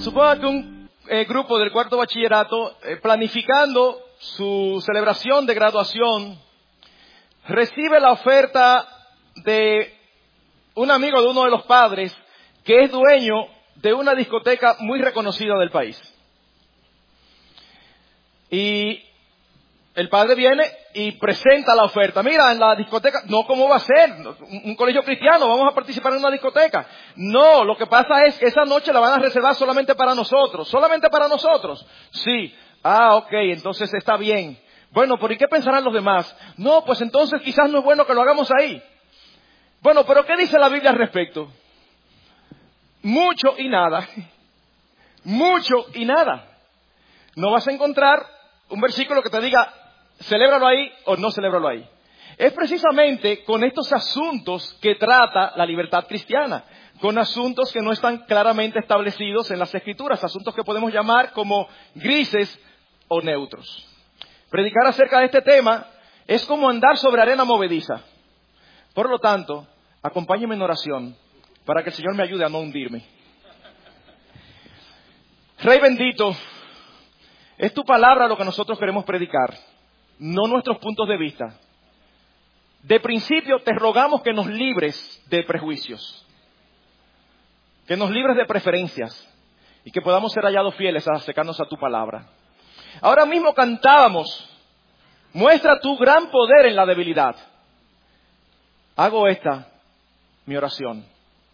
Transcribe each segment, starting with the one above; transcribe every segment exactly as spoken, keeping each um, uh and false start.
Suponga que un eh, grupo del cuarto bachillerato, eh, planificando su celebración de graduación, recibe la oferta de un amigo de uno de los padres que es dueño de una discoteca muy reconocida del país. Y el padre viene y presenta la oferta. Mira, en la discoteca, no, ¿cómo va a ser? Un colegio cristiano, vamos a participar en una discoteca. No, lo que pasa es que esa noche la van a reservar solamente para nosotros. ¿Solamente para nosotros? Sí. Ah, ok, entonces está bien. Bueno, ¿por qué pensarán los demás? No, pues entonces quizás no es bueno que lo hagamos ahí. Bueno, pero ¿qué dice la Biblia al respecto? Mucho y nada. Mucho y nada. No vas a encontrar un versículo que te diga, celébralo ahí o no celébralo ahí. Es precisamente con estos asuntos que trata la libertad cristiana, con asuntos que no están claramente establecidos en las Escrituras, asuntos que podemos llamar como grises o neutros. Predicar acerca de este tema es como andar sobre arena movediza. Por lo tanto, acompáñenme en oración para que el Señor me ayude a no hundirme. Rey bendito, es tu palabra lo que nosotros queremos predicar, no nuestros puntos de vista. De principio te rogamos que nos libres de prejuicios, que nos libres de preferencias y que podamos ser hallados fieles a acercarnos a tu palabra. Ahora mismo cantábamos, muestra tu gran poder en la debilidad. Hago esta, mi oración.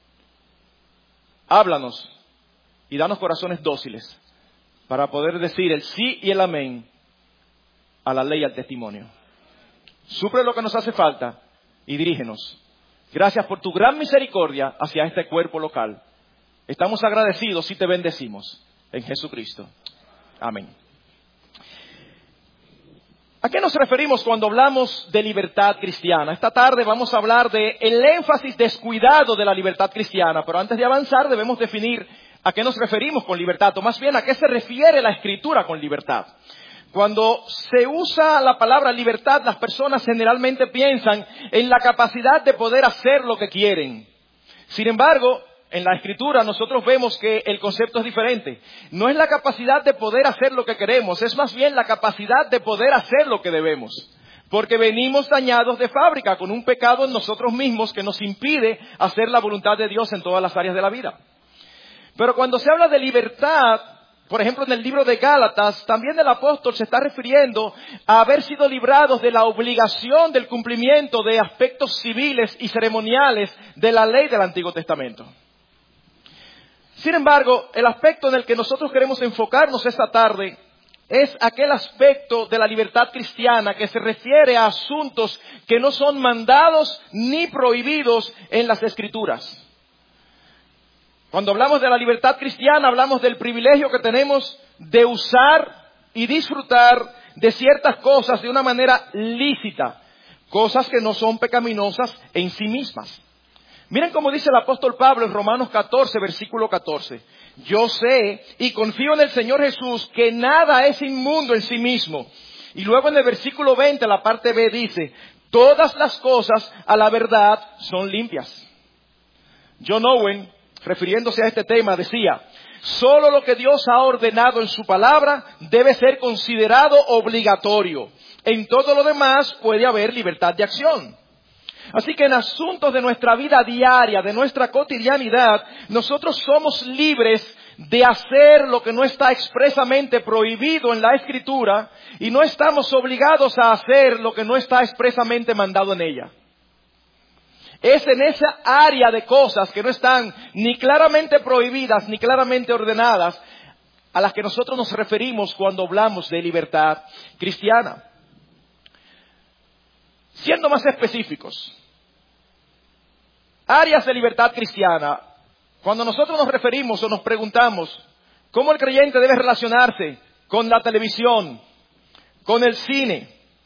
Háblanos y danos corazones dóciles para poder decir el sí y el amén a la ley y al testimonio. Suple lo que nos hace falta y dirígenos. Gracias por tu gran misericordia hacia este cuerpo local. Estamos agradecidos y te bendecimos en Jesucristo. Amén. ¿A qué nos referimos cuando hablamos de libertad cristiana? Esta tarde vamos a hablar de el énfasis descuidado de la libertad cristiana, pero antes de avanzar debemos definir a qué nos referimos con libertad, o más bien a qué se refiere la Escritura con libertad. Cuando se usa la palabra libertad, las personas generalmente piensan en la capacidad de poder hacer lo que quieren. Sin embargo, en la Escritura nosotros vemos que el concepto es diferente. No es la capacidad de poder hacer lo que queremos, es más bien la capacidad de poder hacer lo que debemos. Porque venimos dañados de fábrica con un pecado en nosotros mismos que nos impide hacer la voluntad de Dios en todas las áreas de la vida. Pero cuando se habla de libertad, por ejemplo en el libro de Gálatas, también el apóstol se está refiriendo a haber sido librados de la obligación del cumplimiento de aspectos civiles y ceremoniales de la ley del Antiguo Testamento. Sin embargo, el aspecto en el que nosotros queremos enfocarnos esta tarde es aquel aspecto de la libertad cristiana que se refiere a asuntos que no son mandados ni prohibidos en las Escrituras. Cuando hablamos de la libertad cristiana, hablamos del privilegio que tenemos de usar y disfrutar de ciertas cosas de una manera lícita, cosas que no son pecaminosas en sí mismas. Miren cómo dice el apóstol Pablo en Romanos catorce, versículo catorce. Yo sé y confío en el Señor Jesús que nada es inmundo en sí mismo. Y luego en el versículo veinte, la parte B dice, todas las cosas a la verdad son limpias. John Owen, refiriéndose a este tema, decía, solo lo que Dios ha ordenado en su palabra debe ser considerado obligatorio. En todo lo demás puede haber libertad de acción. Así que en asuntos de nuestra vida diaria, de nuestra cotidianidad, nosotros somos libres de hacer lo que no está expresamente prohibido en la Escritura y no estamos obligados a hacer lo que no está expresamente mandado en ella. Es en esa área de cosas que no están ni claramente prohibidas ni claramente ordenadas a las que nosotros nos referimos cuando hablamos de libertad cristiana. Siendo más específicos, áreas de libertad cristiana, cuando nosotros nos referimos o nos preguntamos cómo el creyente debe relacionarse con la televisión, con el cine,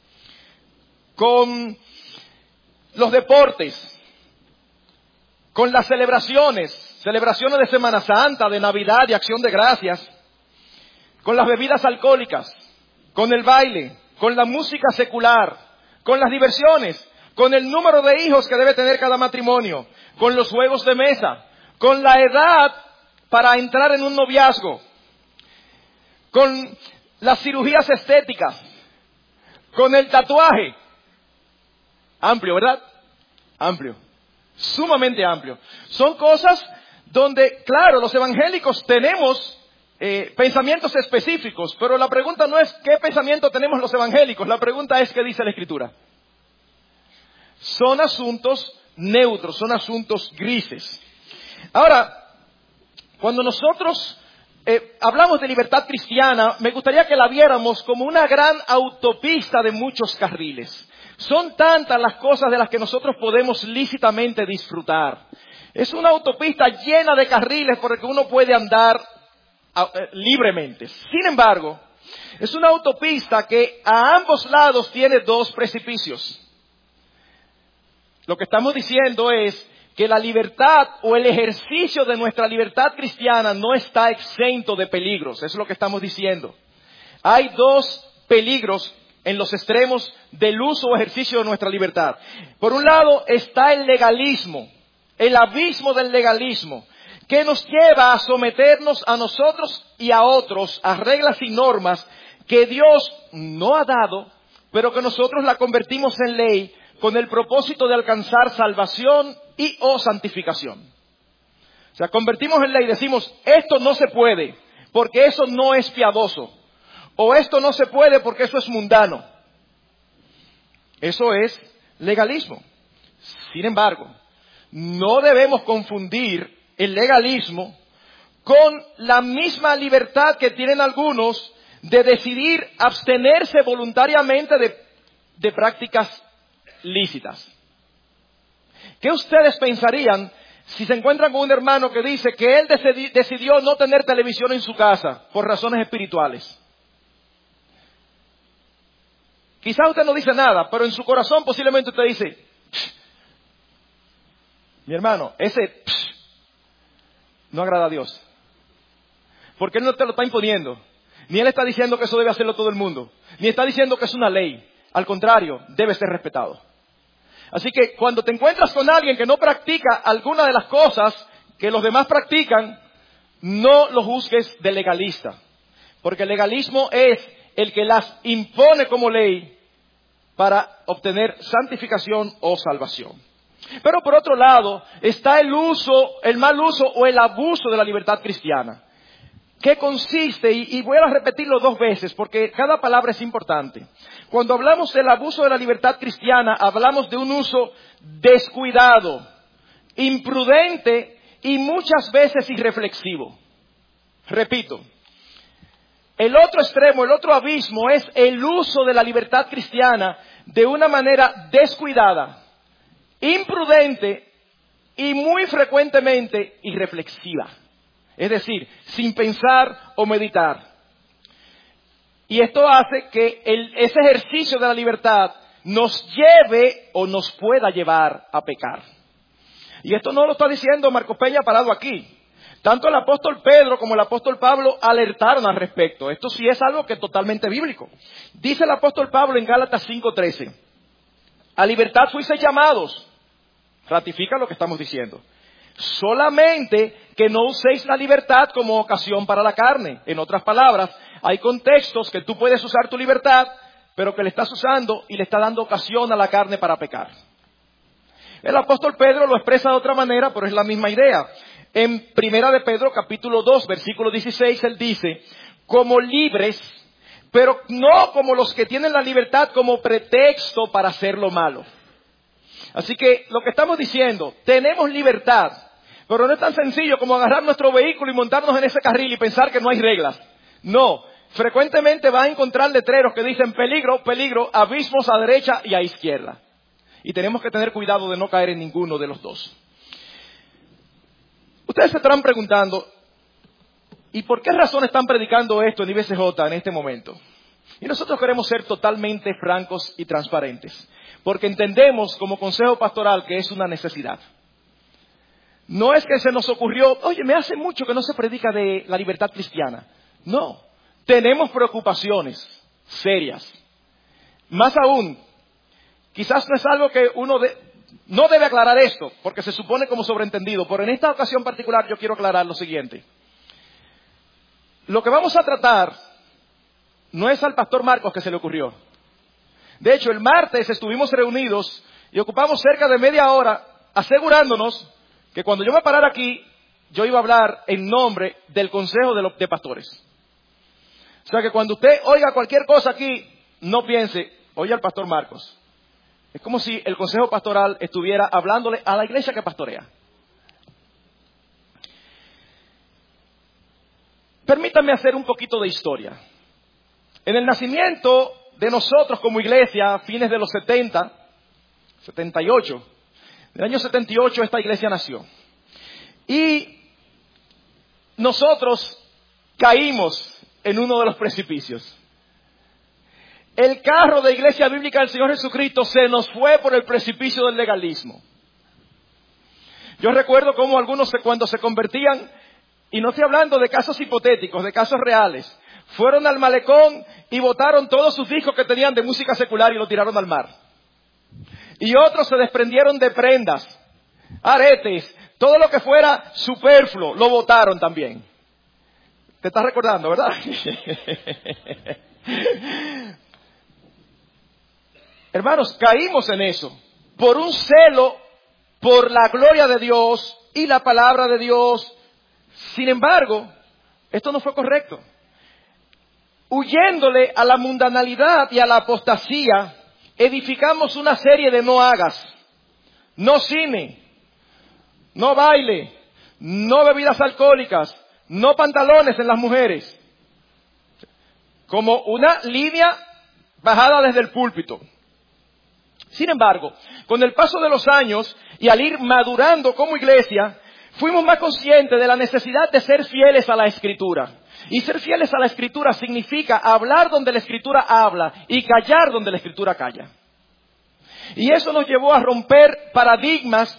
con los deportes, con las celebraciones, celebraciones de Semana Santa, de Navidad, de Acción de Gracias, con las bebidas alcohólicas, con el baile, con la música secular, con las diversiones, con el número de hijos que debe tener cada matrimonio, con los juegos de mesa, con la edad para entrar en un noviazgo, con las cirugías estéticas, con el tatuaje. Amplio, ¿verdad? Amplio. Sumamente amplio. Son cosas donde, claro, los evangélicos tenemos eh, pensamientos específicos, pero la pregunta no es qué pensamiento tenemos los evangélicos, la pregunta es qué dice la Escritura. Son asuntos neutros, son asuntos grises. Ahora, cuando nosotros eh, hablamos de libertad cristiana, me gustaría que la viéramos como una gran autopista de muchos carriles. Son tantas las cosas de las que nosotros podemos lícitamente disfrutar. Es una autopista llena de carriles por el que uno puede andar eh, libremente. Sin embargo, es una autopista que a ambos lados tiene dos precipicios. Lo que estamos diciendo es que la libertad o el ejercicio de nuestra libertad cristiana no está exento de peligros. Eso es lo que estamos diciendo. Hay dos peligros en los extremos del uso o ejercicio de nuestra libertad. Por un lado está el legalismo, el abismo del legalismo, que nos lleva a someternos a nosotros y a otros a reglas y normas que Dios no ha dado, pero que nosotros la convertimos en ley con el propósito de alcanzar salvación y o santificación. O sea, convertimos en ley y decimos, esto no se puede, porque eso no es piadoso. O esto no se puede porque eso es mundano. Eso es legalismo. Sin embargo, no debemos confundir el legalismo con la misma libertad que tienen algunos de decidir abstenerse voluntariamente de, de prácticas lícitas. ¿Qué ustedes pensarían si se encuentran con un hermano que dice que él decidi, decidió no tener televisión en su casa por razones espirituales? Quizás usted no dice nada, pero en su corazón posiblemente usted dice, mi hermano, ese no agrada a Dios. Porque Él no te lo está imponiendo. Ni Él está diciendo que eso debe hacerlo todo el mundo. Ni está diciendo que es una ley. Al contrario, debe ser respetado. Así que cuando te encuentras con alguien que no practica alguna de las cosas que los demás practican, no lo juzgues de legalista. Porque el legalismo es el que las impone como ley para obtener santificación o salvación. Pero por otro lado está el uso, el mal uso o el abuso de la libertad cristiana. ¿Qué consiste? Y, y voy a repetirlo dos veces porque cada palabra es importante. Cuando hablamos del abuso de la libertad cristiana, hablamos de un uso descuidado, imprudente y muchas veces irreflexivo. Repito, el otro extremo, el otro abismo es el uso de la libertad cristiana de una manera descuidada, imprudente y muy frecuentemente irreflexiva. Es decir, sin pensar o meditar. Y esto hace que el, ese ejercicio de la libertad nos lleve o nos pueda llevar a pecar. Y esto no lo está diciendo Marcos Peña parado aquí. Tanto el apóstol Pedro como el apóstol Pablo alertaron al respecto. Esto sí es algo que es totalmente bíblico. Dice el apóstol Pablo en Gálatas cinco trece. A libertad fuisteis llamados. Ratifica lo que estamos diciendo. Solamente que no uséis la libertad como ocasión para la carne. En otras palabras, hay contextos que tú puedes usar tu libertad, pero que le estás usando y le está dando ocasión a la carne para pecar. El apóstol Pedro lo expresa de otra manera, pero es la misma idea. En Primera de Pedro, capítulo dos, versículo dieciséis, él dice, como libres, pero no como los que tienen la libertad como pretexto para hacer lo malo. Así que lo que estamos diciendo, tenemos libertad, pero no es tan sencillo como agarrar nuestro vehículo y montarnos en ese carril y pensar que no hay reglas. No, frecuentemente va a encontrar letreros que dicen peligro, peligro, abismos a derecha y a izquierda. Y tenemos que tener cuidado de no caer en ninguno de los dos. Ustedes se estarán preguntando, ¿y por qué razón están predicando esto en I B C J en este momento? Y nosotros queremos ser totalmente francos y transparentes, porque entendemos como consejo pastoral que es una necesidad. No es que se nos ocurrió, oye, me hace mucho que no se predica de la libertad cristiana. No, tenemos preocupaciones serias. Más aún, quizás no es algo que uno de, no debe aclarar esto, porque se supone como sobreentendido, pero en esta ocasión particular yo quiero aclarar lo siguiente. lo que vamos a tratar no es al pastor Marcos que se le ocurrió. De hecho, el martes estuvimos reunidos y ocupamos cerca de media hora asegurándonos que cuando yo me parara aquí, yo iba a hablar en nombre del Consejo de, los, de Pastores. O sea que cuando usted oiga cualquier cosa aquí, no piense, oye al pastor Marcos. Es como si el Consejo Pastoral estuviera hablándole a la iglesia que pastorea. Permítanme hacer un poquito de historia. En el nacimiento de nosotros como iglesia, a fines de los setenta, setenta y ocho, en el año setenta y ocho esta iglesia nació. Y nosotros caímos en uno de los precipicios. El carro de Iglesia Bíblica del Señor Jesucristo se nos fue por el precipicio del legalismo. Yo recuerdo cómo algunos cuando se convertían, y no estoy hablando de casos hipotéticos, de casos reales, fueron al malecón y botaron todos sus discos que tenían de música secular y lo tiraron al mar. Y otros se desprendieron de prendas, aretes, todo lo que fuera superfluo, lo botaron también. ¿Te estás recordando, verdad? Hermanos, caímos en eso por un celo por la gloria de Dios y la palabra de Dios. Sin embargo, esto no fue correcto. Huyéndole a la mundanalidad y a la apostasía, edificamos una serie de no hagas. No cine, no baile, no bebidas alcohólicas, no pantalones en las mujeres. Como una línea bajada desde el púlpito. Sin embargo, con el paso de los años y al ir madurando como iglesia, fuimos más conscientes de la necesidad de ser fieles a la Escritura. Y ser fieles a la Escritura significa hablar donde la Escritura habla y callar donde la Escritura calla. Y eso nos llevó a romper paradigmas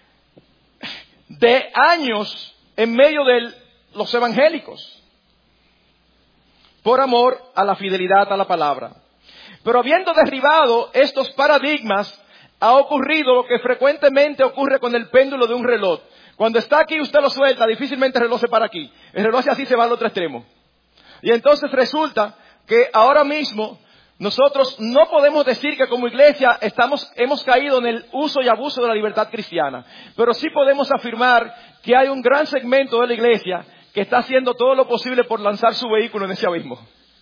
de años en medio de los evangélicos, por amor a la fidelidad a la palabra. Pero habiendo derribado estos paradigmas, ha ocurrido lo que frecuentemente ocurre con el péndulo de un reloj. Cuando está aquí usted lo suelta, difícilmente el reloj se para aquí. El reloj así se va al otro extremo. Y entonces resulta que ahora mismo nosotros no podemos decir que como iglesia estamos, hemos caído en el uso y abuso de la libertad cristiana. Pero sí podemos afirmar que hay un gran segmento de la iglesia que está haciendo todo lo posible por lanzar su vehículo en ese abismo.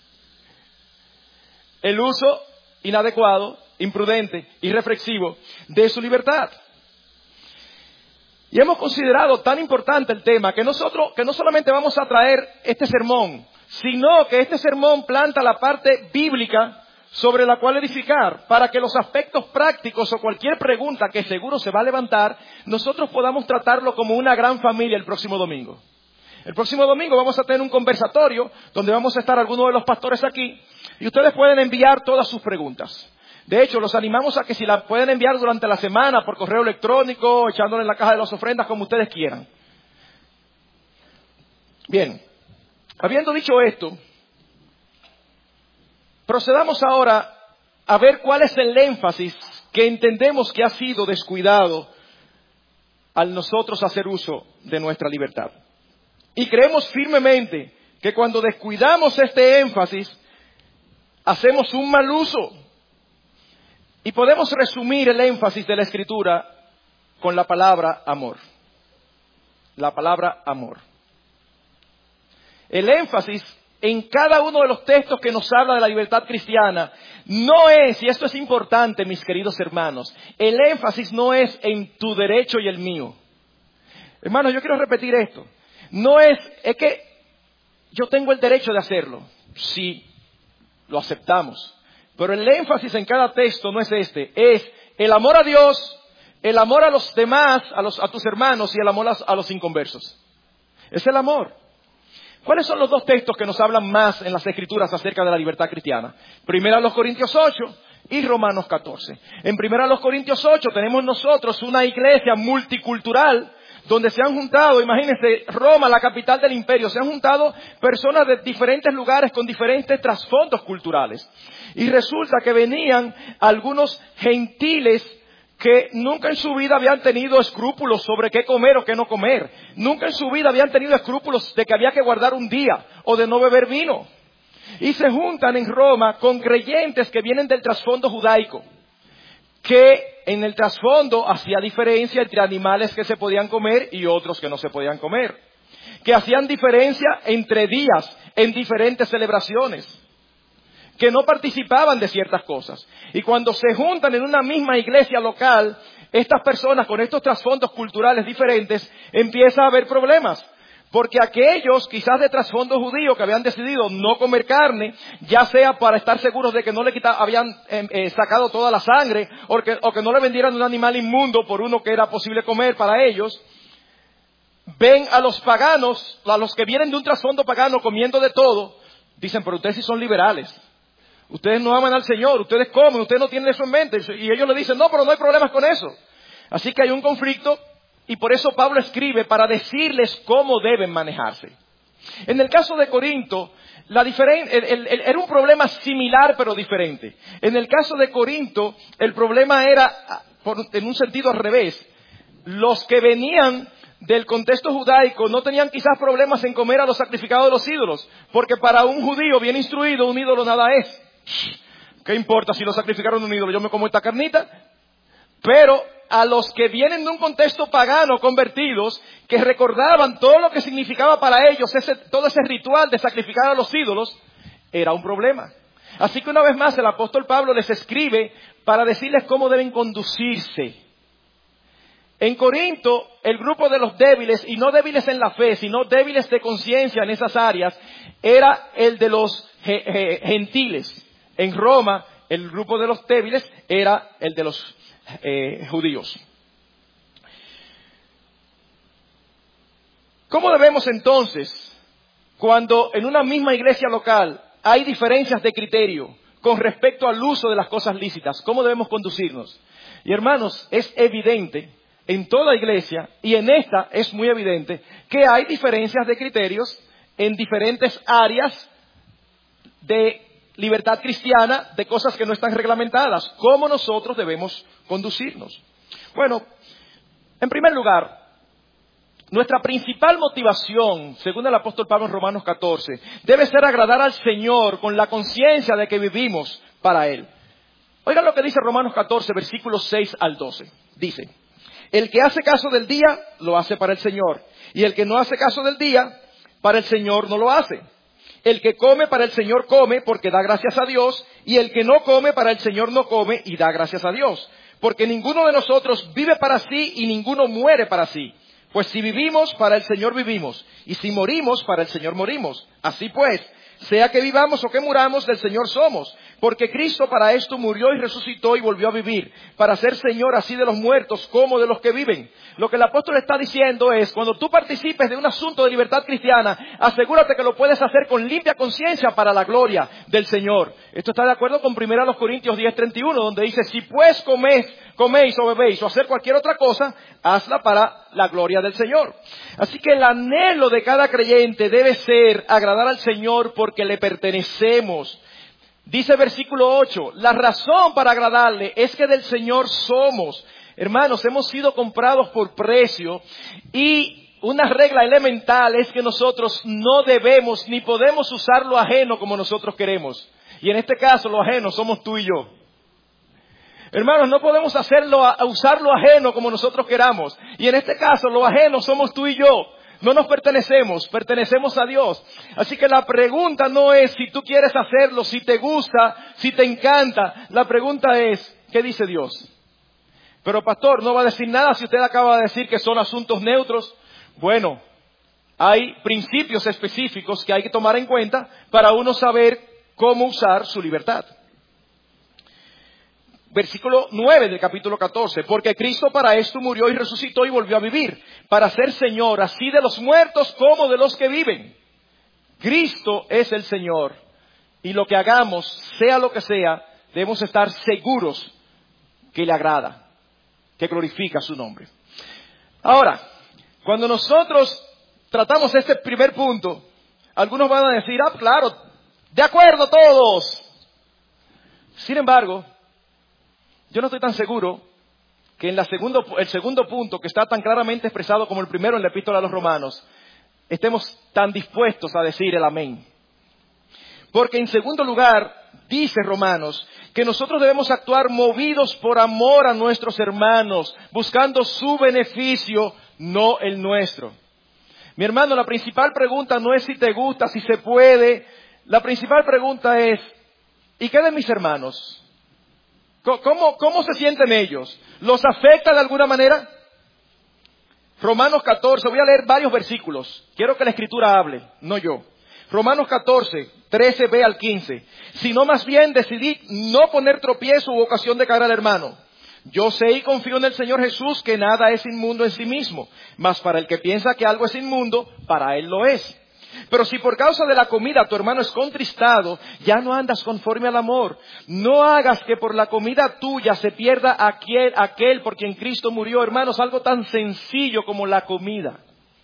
El uso inadecuado, imprudente, irreflexivo de su libertad. Y hemos considerado tan importante el tema que nosotros, que no solamente vamos a traer este sermón, sino que este sermón planta la parte bíblica sobre la cual edificar, para que los aspectos prácticos o cualquier pregunta que seguro se va a levantar, nosotros podamos tratarlo como una gran familia el próximo domingo. El próximo domingo vamos a tener un conversatorio donde vamos a estar algunos de los pastores aquí y ustedes pueden enviar todas sus preguntas. De hecho, los animamos a que si las pueden enviar durante la semana por correo electrónico, echándole en la caja de las ofrendas, como ustedes quieran. Bien, habiendo dicho esto, procedamos ahora a ver cuál es el énfasis que entendemos que ha sido descuidado al nosotros hacer uso de nuestra libertad. Y creemos firmemente que cuando descuidamos este énfasis, hacemos un mal uso. Y podemos resumir el énfasis de la Escritura con la palabra amor. La palabra amor. El énfasis en cada uno de los textos que nos habla de la libertad cristiana no es, y esto es importante, mis queridos hermanos, el énfasis no es en tu derecho y el mío. Hermanos, yo quiero repetir esto. No es, es que yo tengo el derecho de hacerlo. Sí, lo aceptamos. Pero el énfasis en cada texto no es este. Es el amor a Dios, el amor a los demás, a, los, a tus hermanos y el amor a, a los inconversos. Es el amor. ¿Cuáles son los dos textos que nos hablan más en las Escrituras acerca de la libertad cristiana? Primera a los Corintios ocho y Romanos catorce. En Primera a los Corintios ocho tenemos nosotros una iglesia multicultural donde se han juntado, imagínense, Roma, la capital del imperio, se han juntado personas de diferentes lugares con diferentes trasfondos culturales. Y resulta que venían algunos gentiles que nunca en su vida habían tenido escrúpulos sobre qué comer o qué no comer. Nunca en su vida habían tenido escrúpulos de que había que guardar un día o de no beber vino. Y se juntan en Roma con creyentes que vienen del trasfondo judaico, que en el trasfondo hacía diferencia entre animales que se podían comer y otros que no se podían comer, que hacían diferencia entre días en diferentes celebraciones, que no participaban de ciertas cosas. Y cuando se juntan en una misma iglesia local, estas personas con estos trasfondos culturales diferentes, empieza a haber problemas. Porque aquellos, quizás de trasfondo judío, que habían decidido no comer carne, ya sea para estar seguros de que no le quita, habían eh, eh, sacado toda la sangre, o que, o que no le vendieran un animal inmundo por uno que era posible comer para ellos, ven a los paganos, a los que vienen de un trasfondo pagano comiendo de todo, dicen, pero ustedes sí son liberales. Ustedes no aman al Señor, ustedes comen, ustedes no tienen eso en mente. Y ellos le dicen, no, pero no hay problemas con eso. Así que hay un conflicto. Y por eso Pablo escribe para decirles cómo deben manejarse. En el caso de Corinto, la diferen- el, el, el, era un problema similar pero diferente. En el caso de Corinto, el problema era, por, en un sentido al revés. Los que venían del contexto judaico no tenían quizás problemas en comer a los sacrificados de los ídolos, porque para un judío bien instruido un ídolo nada es. ¿Qué importa si lo sacrificaron a un ídolo? Yo me como esta carnita. Pero a los que vienen de un contexto pagano convertidos, que recordaban todo lo que significaba para ellos ese, todo ese ritual de sacrificar a los ídolos, era un problema. Así que una vez más el apóstol Pablo les escribe para decirles cómo deben conducirse. En Corinto, el grupo de los débiles, y no débiles en la fe, sino débiles de conciencia en esas áreas, era el de los gentiles. En Roma, el grupo de los débiles era el de los Eh, judíos. ¿Cómo debemos entonces, cuando en una misma iglesia local hay diferencias de criterio con respecto al uso de las cosas lícitas, cómo debemos conducirnos? Y hermanos, es evidente en toda iglesia, y en esta es muy evidente, que hay diferencias de criterios en diferentes áreas de libertad cristiana, de cosas que no están reglamentadas. ¿Cómo nosotros debemos conducirnos? Bueno, en primer lugar, nuestra principal motivación, según el apóstol Pablo en Romanos catorce, debe ser agradar al Señor con la conciencia de que vivimos para Él. Oigan lo que dice Romanos catorce, versículos seis al doce. Dice, el que hace caso del día, lo hace para el Señor. Y el que no hace caso del día, para el Señor no lo hace. El que come para el Señor come porque da gracias a Dios, y el que no come para el Señor no come y da gracias a Dios. Porque ninguno de nosotros vive para sí y ninguno muere para sí. Pues si vivimos, para el Señor vivimos, y si morimos, para el Señor morimos. Así pues, sea que vivamos o que muramos, del Señor somos. Porque Cristo para esto murió y resucitó y volvió a vivir, para ser Señor así de los muertos como de los que viven. Lo que el apóstol está diciendo es, cuando tú participes de un asunto de libertad cristiana, asegúrate que lo puedes hacer con limpia conciencia para la gloria del Señor. Esto está de acuerdo con primera Corintios diez, treinta y uno, donde dice, si pues coméis, coméis o bebéis o hacer cualquier otra cosa, hazla para la gloria del Señor. Así que el anhelo de cada creyente debe ser agradar al Señor porque le pertenecemos. Dice versículo ocho, la razón para agradarle es que del Señor somos. Hermanos, hemos sido comprados por precio y una regla elemental es que nosotros no debemos ni podemos usar lo ajeno como nosotros queremos. Y en este caso lo ajeno somos tú y yo. Hermanos, no podemos hacerlo, a usar lo ajeno como nosotros queramos. Y en este caso lo ajeno somos tú y yo. No nos pertenecemos, pertenecemos a Dios. Así que la pregunta no es si tú quieres hacerlo, si te gusta, si te encanta. La pregunta es, ¿qué dice Dios? Pero pastor, no va a decir nada si usted acaba de decir que son asuntos neutros. Bueno, hay principios específicos que hay que tomar en cuenta para uno saber cómo usar su libertad. Versículo nueve del capítulo catorce, porque Cristo para esto murió y resucitó y volvió a vivir, para ser Señor así de los muertos como de los que viven. Cristo es el Señor, y lo que hagamos, sea lo que sea, debemos estar seguros que le agrada, que glorifica su nombre. Ahora, cuando nosotros tratamos este primer punto, algunos van a decir, ah, claro, de acuerdo todos. Sin embargo, yo no estoy tan seguro que en la segundo, el segundo punto, que está tan claramente expresado como el primero en la epístola a los Romanos, estemos tan dispuestos a decir el amén. Porque en segundo lugar, dice Romanos, que nosotros debemos actuar movidos por amor a nuestros hermanos, buscando su beneficio, no el nuestro. Mi hermano, la principal pregunta no es si te gusta, si se puede. La principal pregunta es, ¿y qué de mis hermanos? ¿Cómo, cómo se sienten ellos? ¿Los afecta de alguna manera? Romanos catorce, voy a leer varios versículos. Quiero que la Escritura hable, no yo. Romanos catorce, trece b al quince. Sino más bien decidid no poner tropiezo u ocasión de caer al hermano. Yo sé y confío en el Señor Jesús que nada es inmundo en sí mismo, mas para el que piensa que algo es inmundo, para él lo es. Pero si por causa de la comida tu hermano es contristado, ya no andas conforme al amor. No hagas que por la comida tuya se pierda aquel, aquel por quien Cristo murió. Hermanos, algo tan sencillo como la comida.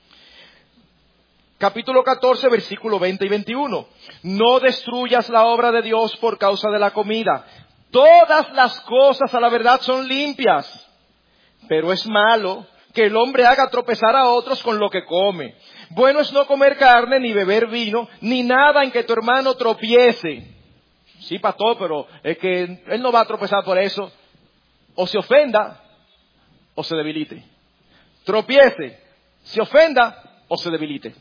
Capítulo catorce, versículo veinte y veintiuno. No destruyas la obra de Dios por causa de la comida. Todas las cosas a la verdad son limpias, pero es malo que el hombre haga tropezar a otros con lo que come. Bueno es no comer carne, ni beber vino, ni nada en que tu hermano tropiece. Sí, pastor, pero es que él no va a tropezar por eso. O se ofenda, o se debilite. Tropiece, se ofenda, o se debilite.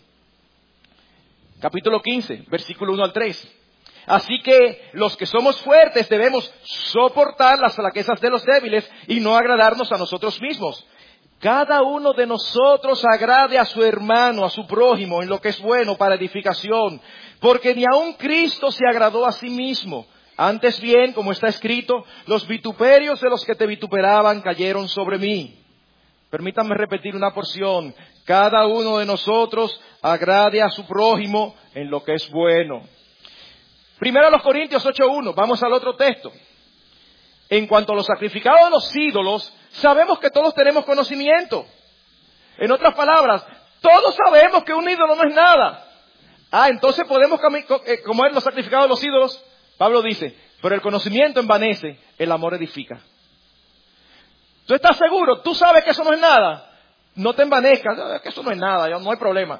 Capítulo quince, versículo uno al tres. Así que los que somos fuertes debemos soportar las flaquezas de los débiles y no agradarnos a nosotros mismos. Cada uno de nosotros agrade a su hermano, a su prójimo, en lo que es bueno para edificación, porque ni aun Cristo se agradó a sí mismo. Antes bien, como está escrito, los vituperios de los que te vituperaban cayeron sobre mí. Permítanme repetir una porción. Cada uno de nosotros agrade a su prójimo en lo que es bueno. Primero a los Corintios ocho uno, vamos al otro texto. En cuanto a los sacrificados de los ídolos, sabemos que todos tenemos conocimiento. En otras palabras, todos sabemos que un ídolo no es nada. Ah, entonces podemos comer los sacrificados de los ídolos. Pablo dice, pero el conocimiento envanece, el amor edifica. ¿Tú estás seguro? ¿Tú sabes que eso no es nada? No te envanezcas, que eso no es nada, no hay problema.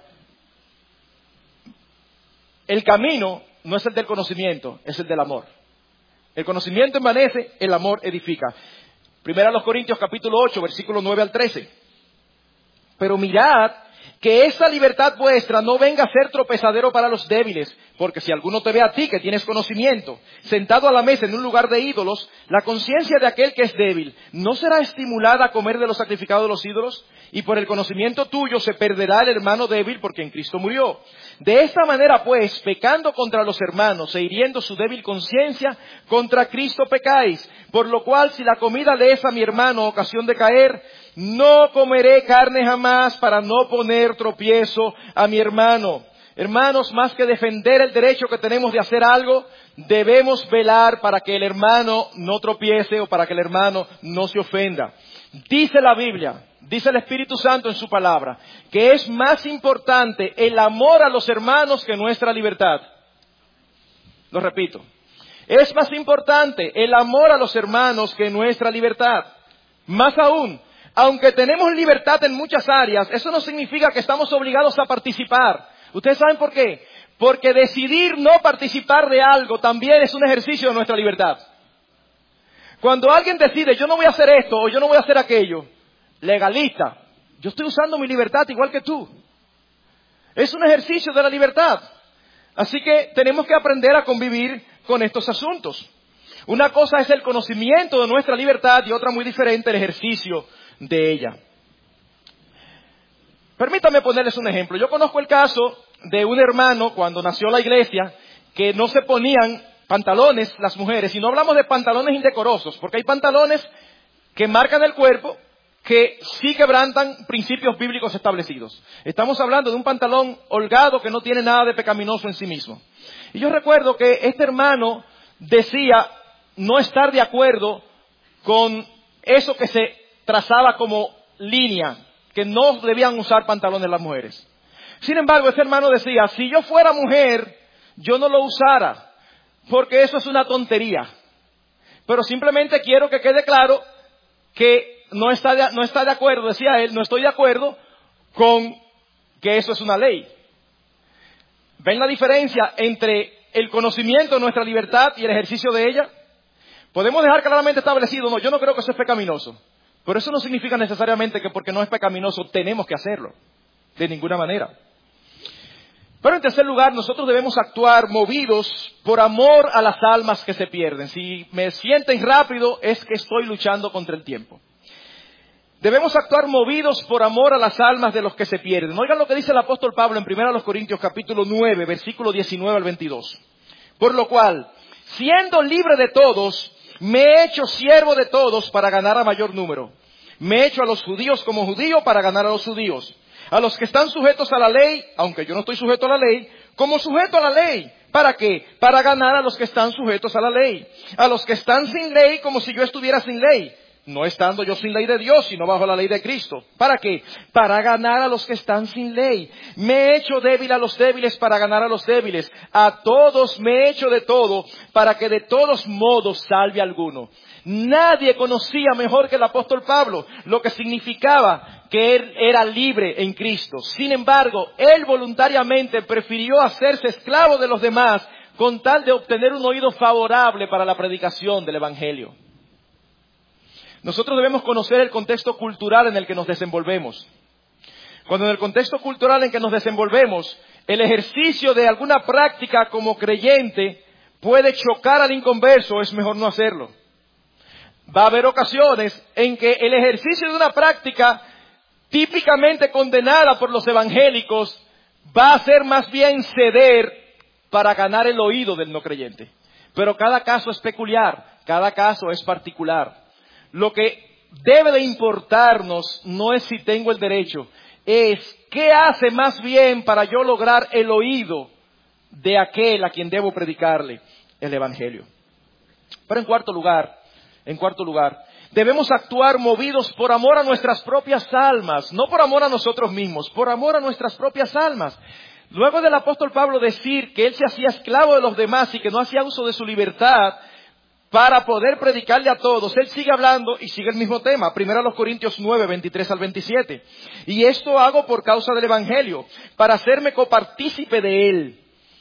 El camino no es el del conocimiento, es el del amor. El conocimiento envanece, el amor edifica. Primera a los Corintios capítulo ocho, versículos nueve al trece. Pero mirad que esa libertad vuestra no venga a ser tropezadero para los débiles, porque si alguno te ve a ti que tienes conocimiento, sentado a la mesa en un lugar de ídolos, la conciencia de aquel que es débil, ¿no será estimulada a comer de los sacrificados de los ídolos? Y por el conocimiento tuyo se perderá el hermano débil por quien Cristo murió. De esta manera pues, pecando contra los hermanos e hiriendo su débil conciencia, contra Cristo pecáis. Por lo cual, si la comida le es a mi hermano ocasión de caer, no comeré carne jamás para no poner tropiezo a mi hermano. Hermanos, más que defender el derecho que tenemos de hacer algo, debemos velar para que el hermano no tropiece o para que el hermano no se ofenda. Dice la Biblia, dice el Espíritu Santo en su palabra, que es más importante el amor a los hermanos que nuestra libertad. Lo repito, es más importante el amor a los hermanos que nuestra libertad. Más aún, aunque tenemos libertad en muchas áreas, eso no significa que estamos obligados a participar. ¿Ustedes saben por qué? Porque decidir no participar de algo también es un ejercicio de nuestra libertad. Cuando alguien decide, yo no voy a hacer esto o yo no voy a hacer aquello, legalista, yo estoy usando mi libertad igual que tú. Es un ejercicio de la libertad. Así que tenemos que aprender a convivir con estos asuntos. Una cosa es el conocimiento de nuestra libertad y otra muy diferente el ejercicio de ella. Permítanme ponerles un ejemplo. Yo conozco el caso de un hermano cuando nació la iglesia que no se ponían pantalones las mujeres, y no hablamos de pantalones indecorosos, porque hay pantalones que marcan el cuerpo que sí quebrantan principios bíblicos establecidos. Estamos hablando de un pantalón holgado que no tiene nada de pecaminoso en sí mismo. Y yo recuerdo que este hermano decía no estar de acuerdo con eso que se trazaba como línea, que no debían usar pantalones las mujeres. Sin embargo, este hermano decía, si yo fuera mujer, yo no lo usara, porque eso es una tontería. Pero simplemente quiero que quede claro que no está de, no está de acuerdo, decía él, no estoy de acuerdo con que eso es una ley. ¿Ven la diferencia entre el conocimiento de nuestra libertad y el ejercicio de ella? Podemos dejar claramente establecido, no, yo no creo que eso es pecaminoso. Pero eso no significa necesariamente que porque no es pecaminoso tenemos que hacerlo. De ninguna manera. Pero en tercer lugar, nosotros debemos actuar movidos por amor a las almas que se pierden. Si me sienten rápido, es que estoy luchando contra el tiempo. Debemos actuar movidos por amor a las almas de los que se pierden. Oigan lo que dice el apóstol Pablo en primera Corintios capítulo nueve, versículo diecinueve al veintidós. Por lo cual, siendo libre de todos, me he hecho siervo de todos para ganar a mayor número. Me he hecho a los judíos como judío para ganar a los judíos. A los que están sujetos a la ley, aunque yo no estoy sujeto a la ley, como sujeto a la ley. ¿Para qué? Para ganar a los que están sujetos a la ley. A los que están sin ley, como si yo estuviera sin ley. No estando yo sin ley de Dios, sino bajo la ley de Cristo. ¿Para qué? Para ganar a los que están sin ley. Me he hecho débil a los débiles para ganar a los débiles. A todos me he hecho de todo, para que de todos modos salve a alguno. Nadie conocía mejor que el apóstol Pablo lo que significaba que él era libre en Cristo. Sin embargo, él voluntariamente prefirió hacerse esclavo de los demás con tal de obtener un oído favorable para la predicación del Evangelio. Nosotros debemos conocer el contexto cultural en el que nos desenvolvemos. Cuando en el contexto cultural en que nos desenvolvemos, el ejercicio de alguna práctica como creyente puede chocar al inconverso, es mejor no hacerlo. Va a haber ocasiones en que el ejercicio de una práctica típicamente condenada por los evangélicos va a ser más bien ceder para ganar el oído del no creyente. Pero cada caso es peculiar, cada caso es particular. Lo que debe de importarnos no es si tengo el derecho, es qué hace más bien para yo lograr el oído de aquel a quien debo predicarle el evangelio. Pero en cuarto lugar, en cuarto lugar, debemos actuar movidos por amor a nuestras propias almas, no por amor a nosotros mismos, por amor a nuestras propias almas. Luego del apóstol Pablo decir que él se hacía esclavo de los demás y que no hacía uso de su libertad para poder predicarle a todos, él sigue hablando y sigue el mismo tema. Primero a los Corintios nueve, veintitrés al veintisiete. Y esto hago por causa del evangelio, para hacerme copartícipe de él.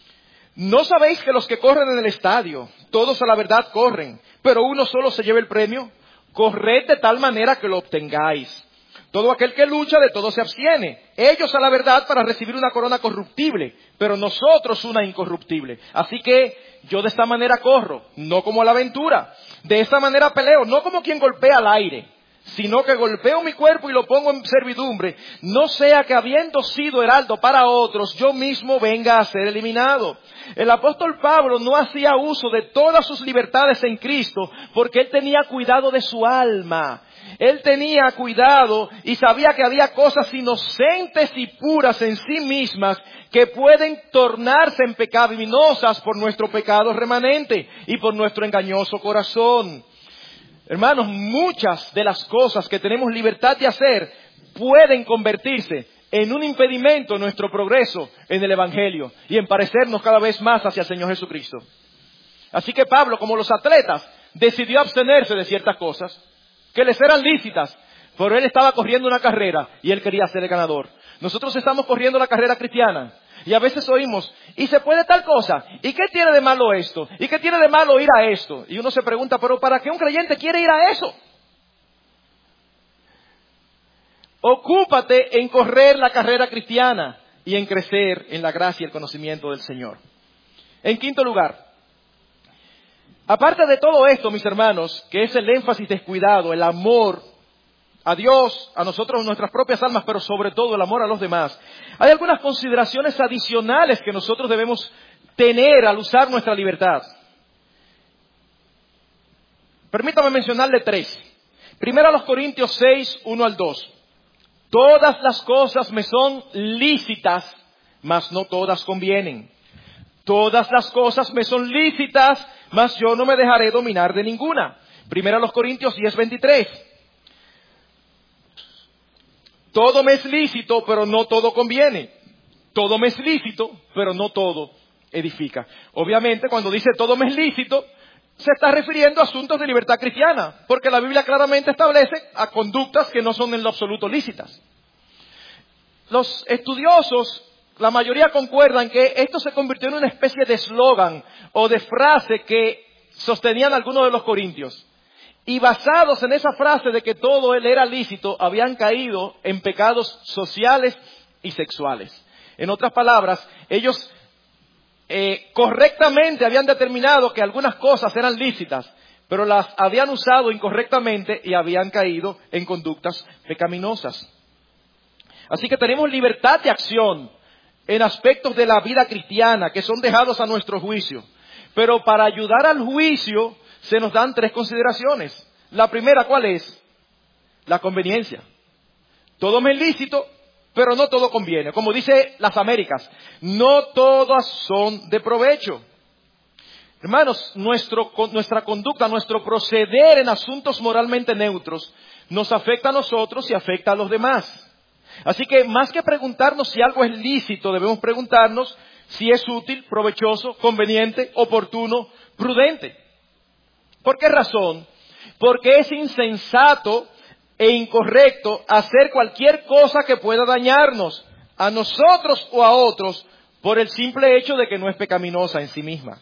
¿No sabéis que los que corren en el estadio, todos a la verdad corren, pero uno solo se lleva el premio? Corred de tal manera que lo obtengáis. Todo aquel que lucha, de todo se abstiene. Ellos a la verdad para recibir una corona corruptible, pero nosotros una incorruptible. Así que yo de esta manera corro, no como a la aventura. De esta manera peleo, no como quien golpea al aire, sino que golpeo mi cuerpo y lo pongo en servidumbre, no sea que habiendo sido heraldo para otros, yo mismo venga a ser eliminado. El apóstol Pablo no hacía uso de todas sus libertades en Cristo, porque él tenía cuidado de su alma. Él tenía cuidado y sabía que había cosas inocentes y puras en sí mismas que pueden tornarse en pecaminosas por nuestro pecado remanente y por nuestro engañoso corazón. Hermanos, muchas de las cosas que tenemos libertad de hacer pueden convertirse en un impedimento en nuestro progreso en el Evangelio y en parecernos cada vez más hacia el Señor Jesucristo. Así que Pablo, como los atletas, decidió abstenerse de ciertas cosas que les eran lícitas, pero él estaba corriendo una carrera y él quería ser el ganador. Nosotros estamos corriendo la carrera cristiana y a veces oímos, ¿y se puede tal cosa? ¿Y qué tiene de malo esto? ¿Y qué tiene de malo ir a esto? Y uno se pregunta, ¿pero para qué un creyente quiere ir a eso? Ocúpate en correr la carrera cristiana y en crecer en la gracia y el conocimiento del Señor. En quinto lugar, aparte de todo esto, mis hermanos, que es el énfasis descuidado, el amor a Dios, a nosotros, nuestras propias almas, pero sobre todo el amor a los demás, hay algunas consideraciones adicionales que nosotros debemos tener al usar nuestra libertad. Permítame mencionarle tres. Primero a los Corintios seis, uno al dos. Todas las cosas me son lícitas, mas no todas convienen. Todas las cosas me son lícitas, mas yo no me dejaré dominar de ninguna. Primero a los Corintios diez, veintitrés. Todo me es lícito, pero no todo conviene. Todo me es lícito, pero no todo edifica. Obviamente, cuando dice todo me es lícito, se está refiriendo a asuntos de libertad cristiana, porque la Biblia claramente establece a conductas que no son en lo absoluto lícitas. Los estudiosos la mayoría concuerdan que esto se convirtió en una especie de eslogan o de frase que sostenían algunos de los corintios. Y basados en esa frase de que todo él era lícito, habían caído en pecados sociales y sexuales. En otras palabras, ellos eh, correctamente habían determinado que algunas cosas eran lícitas, pero las habían usado incorrectamente y habían caído en conductas pecaminosas. Así que tenemos libertad de acción en aspectos de la vida cristiana que son dejados a nuestro juicio. Pero para ayudar al juicio se nos dan tres consideraciones. La primera, ¿cuál es? La conveniencia. Todo me es lícito, pero no todo conviene. Como dice las Américas, no todas son de provecho. Hermanos, nuestro, nuestra conducta, nuestro proceder en asuntos moralmente neutros nos afecta a nosotros y afecta a los demás. Así que más que preguntarnos si algo es lícito, debemos preguntarnos si es útil, provechoso, conveniente, oportuno, prudente. ¿Por qué razón? Porque es insensato e incorrecto hacer cualquier cosa que pueda dañarnos a nosotros o a otros por el simple hecho de que no es pecaminosa en sí misma.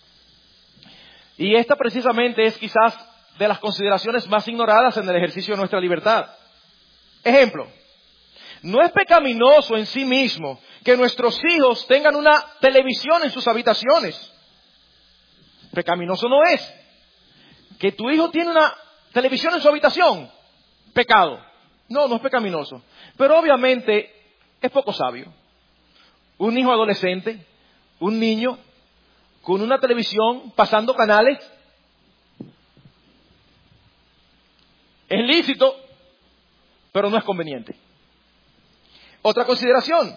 Y esta precisamente es quizás de las consideraciones más ignoradas en el ejercicio de nuestra libertad. Ejemplo, no es pecaminoso en sí mismo que nuestros hijos tengan una televisión en sus habitaciones. Pecaminoso no es. Que tu hijo tiene una televisión en su habitación, pecado. No, no es pecaminoso. Pero obviamente es poco sabio. Un hijo adolescente, un niño, con una televisión, pasando canales, es lícito, pero no es conveniente. Otra consideración,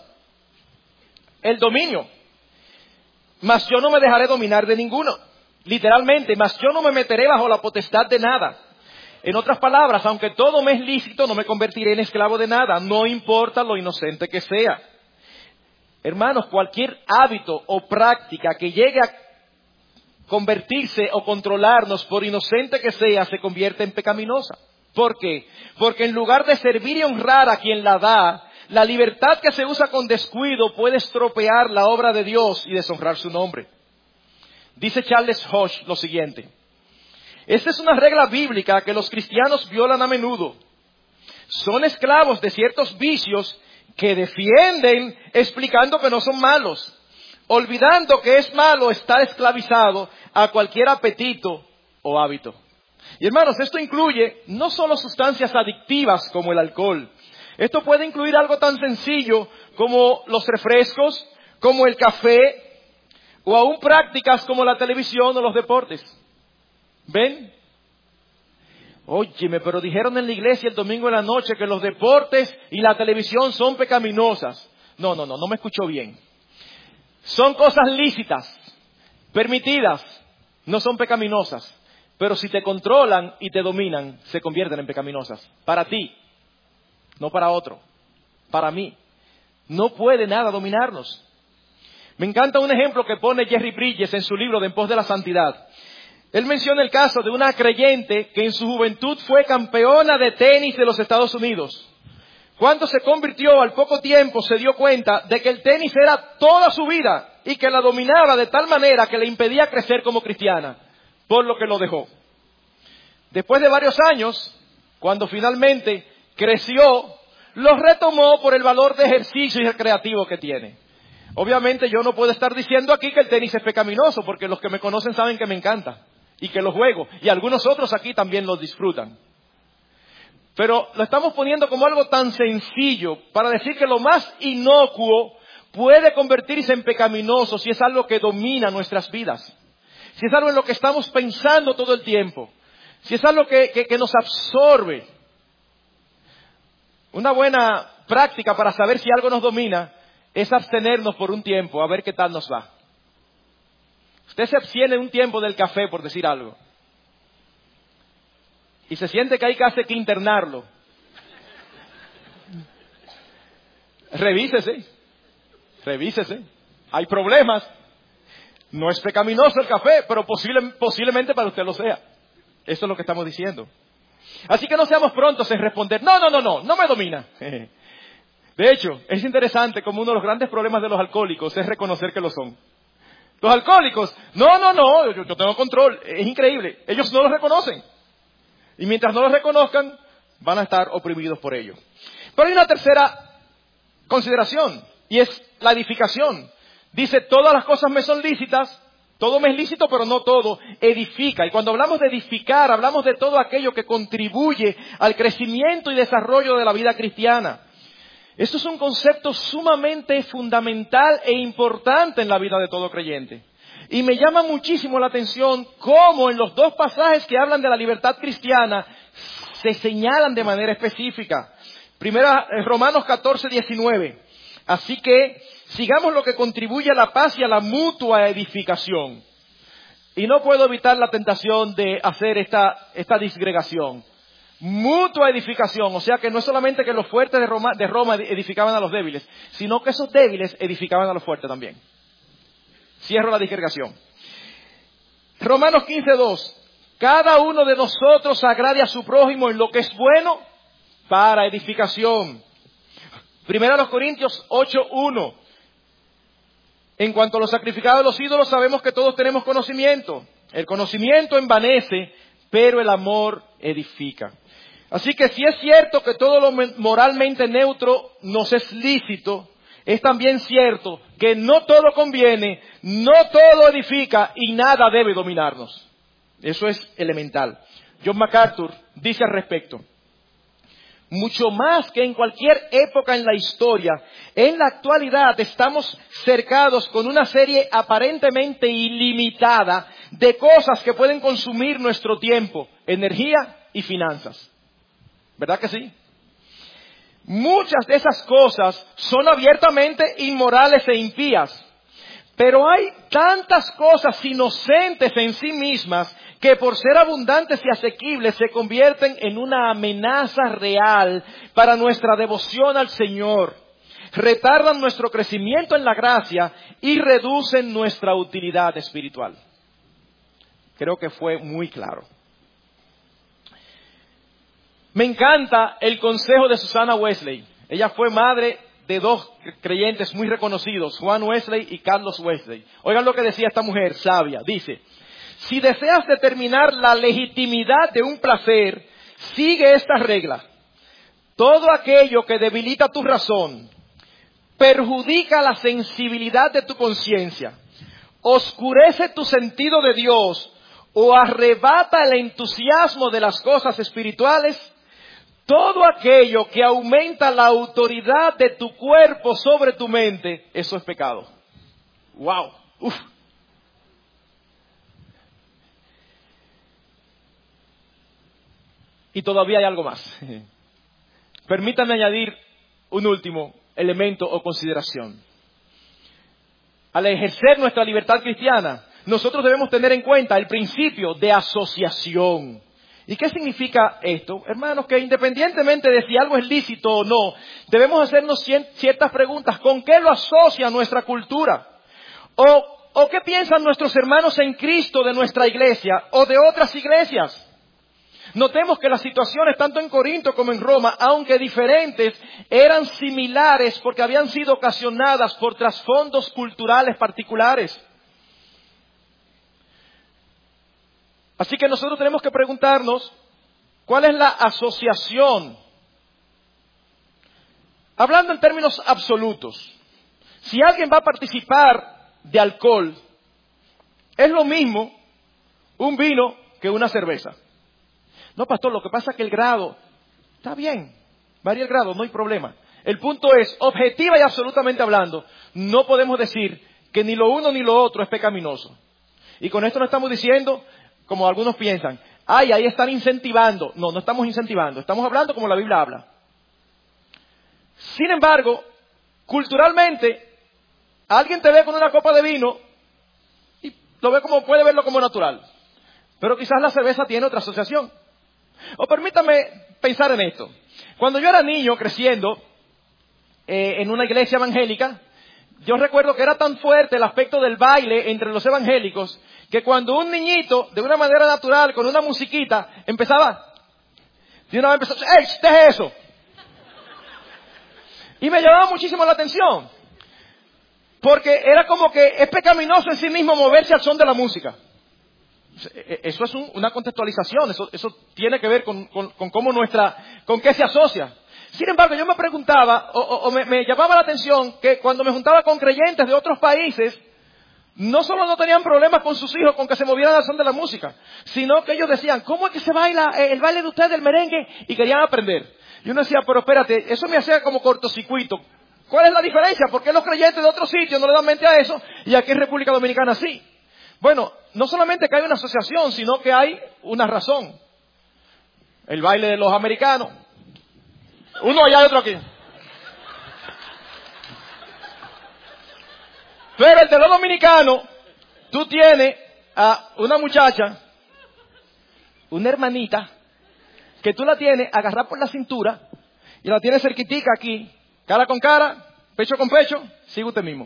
el dominio. Mas yo no me dejaré dominar de ninguno. Literalmente, mas yo no me meteré bajo la potestad de nada. En otras palabras, aunque todo me es lícito, no me convertiré en esclavo de nada, no importa lo inocente que sea. Hermanos, cualquier hábito o práctica que llegue a convertirse o controlarnos, por inocente que sea, se convierte en pecaminosa. ¿Por qué? Porque en lugar de servir y honrar a quien la da, la libertad que se usa con descuido puede estropear la obra de Dios y deshonrar su nombre. Dice Charles Hodge lo siguiente: esta es una regla bíblica que los cristianos violan a menudo. Son esclavos de ciertos vicios que defienden explicando que no son malos, olvidando que es malo estar esclavizado a cualquier apetito o hábito. Y hermanos, esto incluye no solo sustancias adictivas como el alcohol. Esto puede incluir algo tan sencillo como los refrescos, como el café, o aún prácticas como la televisión o los deportes. ¿Ven? Óyeme, pero dijeron en la iglesia el domingo en la noche que los deportes y la televisión son pecaminosas. No, no, no, no me escuchó bien. Son cosas lícitas, permitidas, no son pecaminosas. Pero si te controlan y te dominan, se convierten en pecaminosas. Para ti, no para otro, para mí. No puede nada dominarnos. Me encanta un ejemplo que pone Jerry Bridges en su libro de En pos de la santidad. Él menciona el caso de una creyente que en su juventud fue campeona de tenis de los Estados Unidos. Cuando se convirtió, al poco tiempo se dio cuenta de que el tenis era toda su vida y que la dominaba de tal manera que le impedía crecer como cristiana, por lo que lo dejó. Después de varios años, cuando finalmente creció, lo retomó por el valor de ejercicio y recreativo que tiene. Obviamente yo no puedo estar diciendo aquí que el tenis es pecaminoso, porque los que me conocen saben que me encanta y que lo juego, y algunos otros aquí también lo disfrutan. Pero lo estamos poniendo como algo tan sencillo para decir que lo más inocuo puede convertirse en pecaminoso si es algo que domina nuestras vidas, si es algo en lo que estamos pensando todo el tiempo, si es algo que, que, que nos absorbe. Una buena práctica para saber si algo nos domina es abstenernos por un tiempo, a ver qué tal nos va. Usted se abstiene un tiempo del café, por decir algo, y se siente que hay casi que internarlo. Revísese, revísese. Hay problemas. No es pecaminoso el café, pero posible, posiblemente para usted lo sea. Eso es lo que estamos diciendo. Así que no seamos prontos en responder, no, no, no, no, no me domina. De hecho, es interesante como uno de los grandes problemas de los alcohólicos es reconocer que lo son. Los alcohólicos, no, no, no, yo, yo tengo control, es increíble, ellos no lo reconocen. Y mientras no lo reconozcan, van a estar oprimidos por ello. Pero hay una tercera consideración, y es la edificación. Dice, todas las cosas me son lícitas, todo me es lícito, pero no todo edifica. Y cuando hablamos de edificar, hablamos de todo aquello que contribuye al crecimiento y desarrollo de la vida cristiana. Esto es un concepto sumamente fundamental e importante en la vida de todo creyente. Y me llama muchísimo la atención cómo en los dos pasajes que hablan de la libertad cristiana se señalan de manera específica. Primera, Romanos catorce, diecinueve. Así que sigamos lo que contribuye a la paz y a la mutua edificación. Y no puedo evitar la tentación de hacer esta, esta disgregación. Mutua edificación, o sea que no es solamente que los fuertes de Roma, de Roma edificaban a los débiles, sino que esos débiles edificaban a los fuertes también. Cierro la disgregación. Romanos quince, dos. Cada uno de nosotros agrade a su prójimo en lo que es bueno para edificación. Primera a los Corintios ocho, uno. En cuanto a los sacrificados de los ídolos, sabemos que todos tenemos conocimiento. El conocimiento envanece, pero el amor edifica. Así que si es cierto que todo lo moralmente neutro nos es lícito, es también cierto que no todo conviene, no todo edifica y nada debe dominarnos. Eso es elemental. John MacArthur dice al respecto: mucho más que en cualquier época en la historia, en la actualidad estamos cercados con una serie aparentemente ilimitada de cosas que pueden consumir nuestro tiempo, energía y finanzas. ¿Verdad que sí? Muchas de esas cosas son abiertamente inmorales e impías, pero hay tantas cosas inocentes en sí mismas que por ser abundantes y asequibles se convierten en una amenaza real para nuestra devoción al Señor, retardan nuestro crecimiento en la gracia y reducen nuestra utilidad espiritual. Creo que fue muy claro. Me encanta el consejo de Susana Wesley. Ella fue madre de dos creyentes muy reconocidos, Juan Wesley y Carlos Wesley. Oigan lo que decía esta mujer sabia. Dice: si deseas determinar la legitimidad de un placer, sigue esta regla. Todo aquello que debilita tu razón, perjudica la sensibilidad de tu conciencia, oscurece tu sentido de Dios o arrebata el entusiasmo de las cosas espirituales, todo aquello que aumenta la autoridad de tu cuerpo sobre tu mente, eso es pecado. ¡Wow! ¡Uf! Y todavía hay algo más. Permítanme añadir un último elemento o consideración. Al ejercer nuestra libertad cristiana, nosotros debemos tener en cuenta el principio de asociación. ¿Y qué significa esto? Hermanos, que independientemente de si algo es lícito o no, debemos hacernos ciertas preguntas. ¿Con qué lo asocia nuestra cultura? ¿O, o qué piensan nuestros hermanos en Cristo de nuestra iglesia o de otras iglesias? Notemos que las situaciones tanto en Corinto como en Roma, aunque diferentes, eran similares porque habían sido ocasionadas por trasfondos culturales particulares. Así que nosotros tenemos que preguntarnos, ¿cuál es la asociación? Hablando en términos absolutos, si alguien va a participar de alcohol, es lo mismo un vino que una cerveza. No, pastor, lo que pasa es que el grado, está bien, varía el grado, no hay problema. El punto es, objetiva y absolutamente hablando, no podemos decir que ni lo uno ni lo otro es pecaminoso. Y con esto no estamos diciendo, como algunos piensan, ay, ahí están incentivando. No, no estamos incentivando, estamos hablando como la Biblia habla. Sin embargo, culturalmente, alguien te ve con una copa de vino y lo ve como, puede verlo como natural. Pero quizás la cerveza tiene otra asociación. O permítame pensar en esto. Cuando yo era niño creciendo eh, en una iglesia evangélica, yo recuerdo que era tan fuerte el aspecto del baile entre los evangélicos que cuando un niñito, de una manera natural, con una musiquita, empezaba, de una vez empezó, ¡ey, deje eso! Y me llamaba muchísimo la atención. Porque era como que es pecaminoso en sí mismo moverse al son de la música. Eso es un, una contextualización, eso, eso tiene que ver con, con, con cómo nuestra, con qué se asocia. Sin embargo, yo me preguntaba, o, o, o me, me llamaba la atención, que cuando me juntaba con creyentes de otros países, no solo no tenían problemas con sus hijos con que se movieran al son de la música, sino que ellos decían, ¿cómo es que se baila el baile de ustedes del merengue? Y querían aprender. Y uno decía, pero espérate, eso me hacía como cortocircuito. ¿Cuál es la diferencia? ¿Por qué los creyentes de otros sitios no le dan mente a eso y aquí en República Dominicana sí? Bueno, no solamente que hay una asociación, sino que hay una razón. El baile de los americanos. Uno allá y otro aquí. Pero el de los dominicanos, tú tienes a una muchacha, una hermanita, que tú la tienes agarrada por la cintura y la tienes cerquitica aquí, cara con cara, pecho con pecho, sigue usted mismo.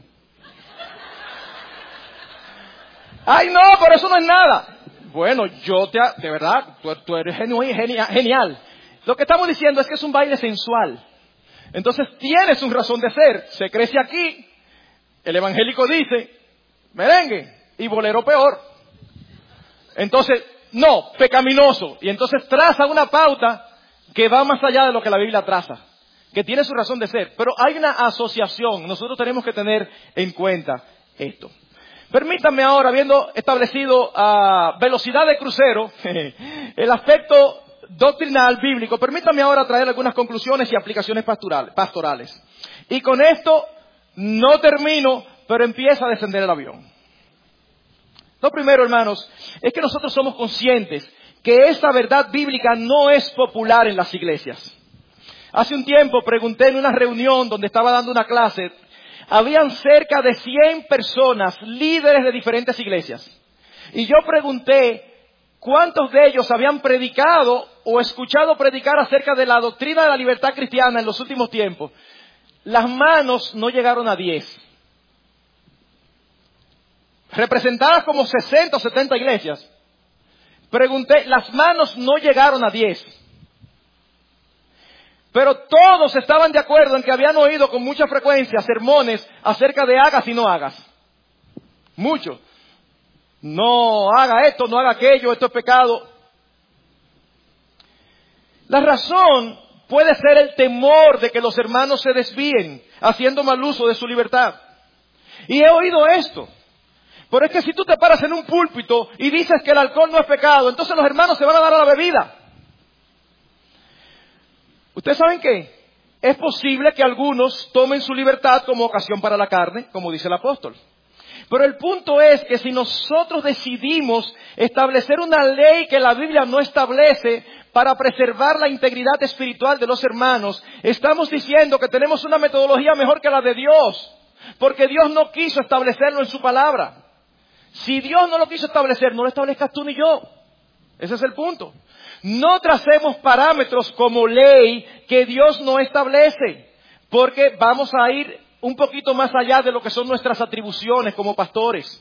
¡Ay, no! Pero eso no es nada. Bueno, yo te... De verdad, tú, tú eres genu- genial, genial. Lo que estamos diciendo es que es un baile sensual. Entonces tienes una razón de ser. Se crece aquí. El evangélico dice, merengue y bolero peor. Entonces, no, pecaminoso. Y entonces traza una pauta que va más allá de lo que la Biblia traza. Que tiene su razón de ser. Pero hay una asociación. Nosotros tenemos que tener en cuenta esto. Permítanme ahora, habiendo establecido a velocidad de crucero el aspecto doctrinal bíblico, permítanme ahora traer algunas conclusiones y aplicaciones pastorales. Y con esto no termino, pero empieza a descender el avión. Lo primero, hermanos, es que nosotros somos conscientes que esta verdad bíblica no es popular en las iglesias. Hace un tiempo pregunté en una reunión donde estaba dando una clase. Habían cerca de cien personas, líderes de diferentes iglesias. Y yo pregunté cuántos de ellos habían predicado o escuchado predicar acerca de la doctrina de la libertad cristiana en los últimos tiempos. Las manos no llegaron a diez. Representadas como sesenta o setenta iglesias. Pregunté, las manos no llegaron a diez. Pero todos estaban de acuerdo en que habían oído con mucha frecuencia sermones acerca de hagas y no hagas. Muchos. No haga esto, no haga aquello, esto es pecado. La razón puede ser el temor de que los hermanos se desvíen, haciendo mal uso de su libertad. Y he oído esto. Pero es que si tú te paras en un púlpito y dices que el alcohol no es pecado, entonces los hermanos se van a dar a la bebida. ¿Ustedes saben qué? Es posible que algunos tomen su libertad como ocasión para la carne, como dice el apóstol. Pero el punto es que si nosotros decidimos establecer una ley que la Biblia no establece para preservar la integridad espiritual de los hermanos, estamos diciendo que tenemos una metodología mejor que la de Dios, porque Dios no quiso establecerlo en su palabra. Si Dios no lo quiso establecer, no lo establezcas tú ni yo. Ese es el punto. No tracemos parámetros como ley que Dios no establece, porque vamos a ir un poquito más allá de lo que son nuestras atribuciones como pastores.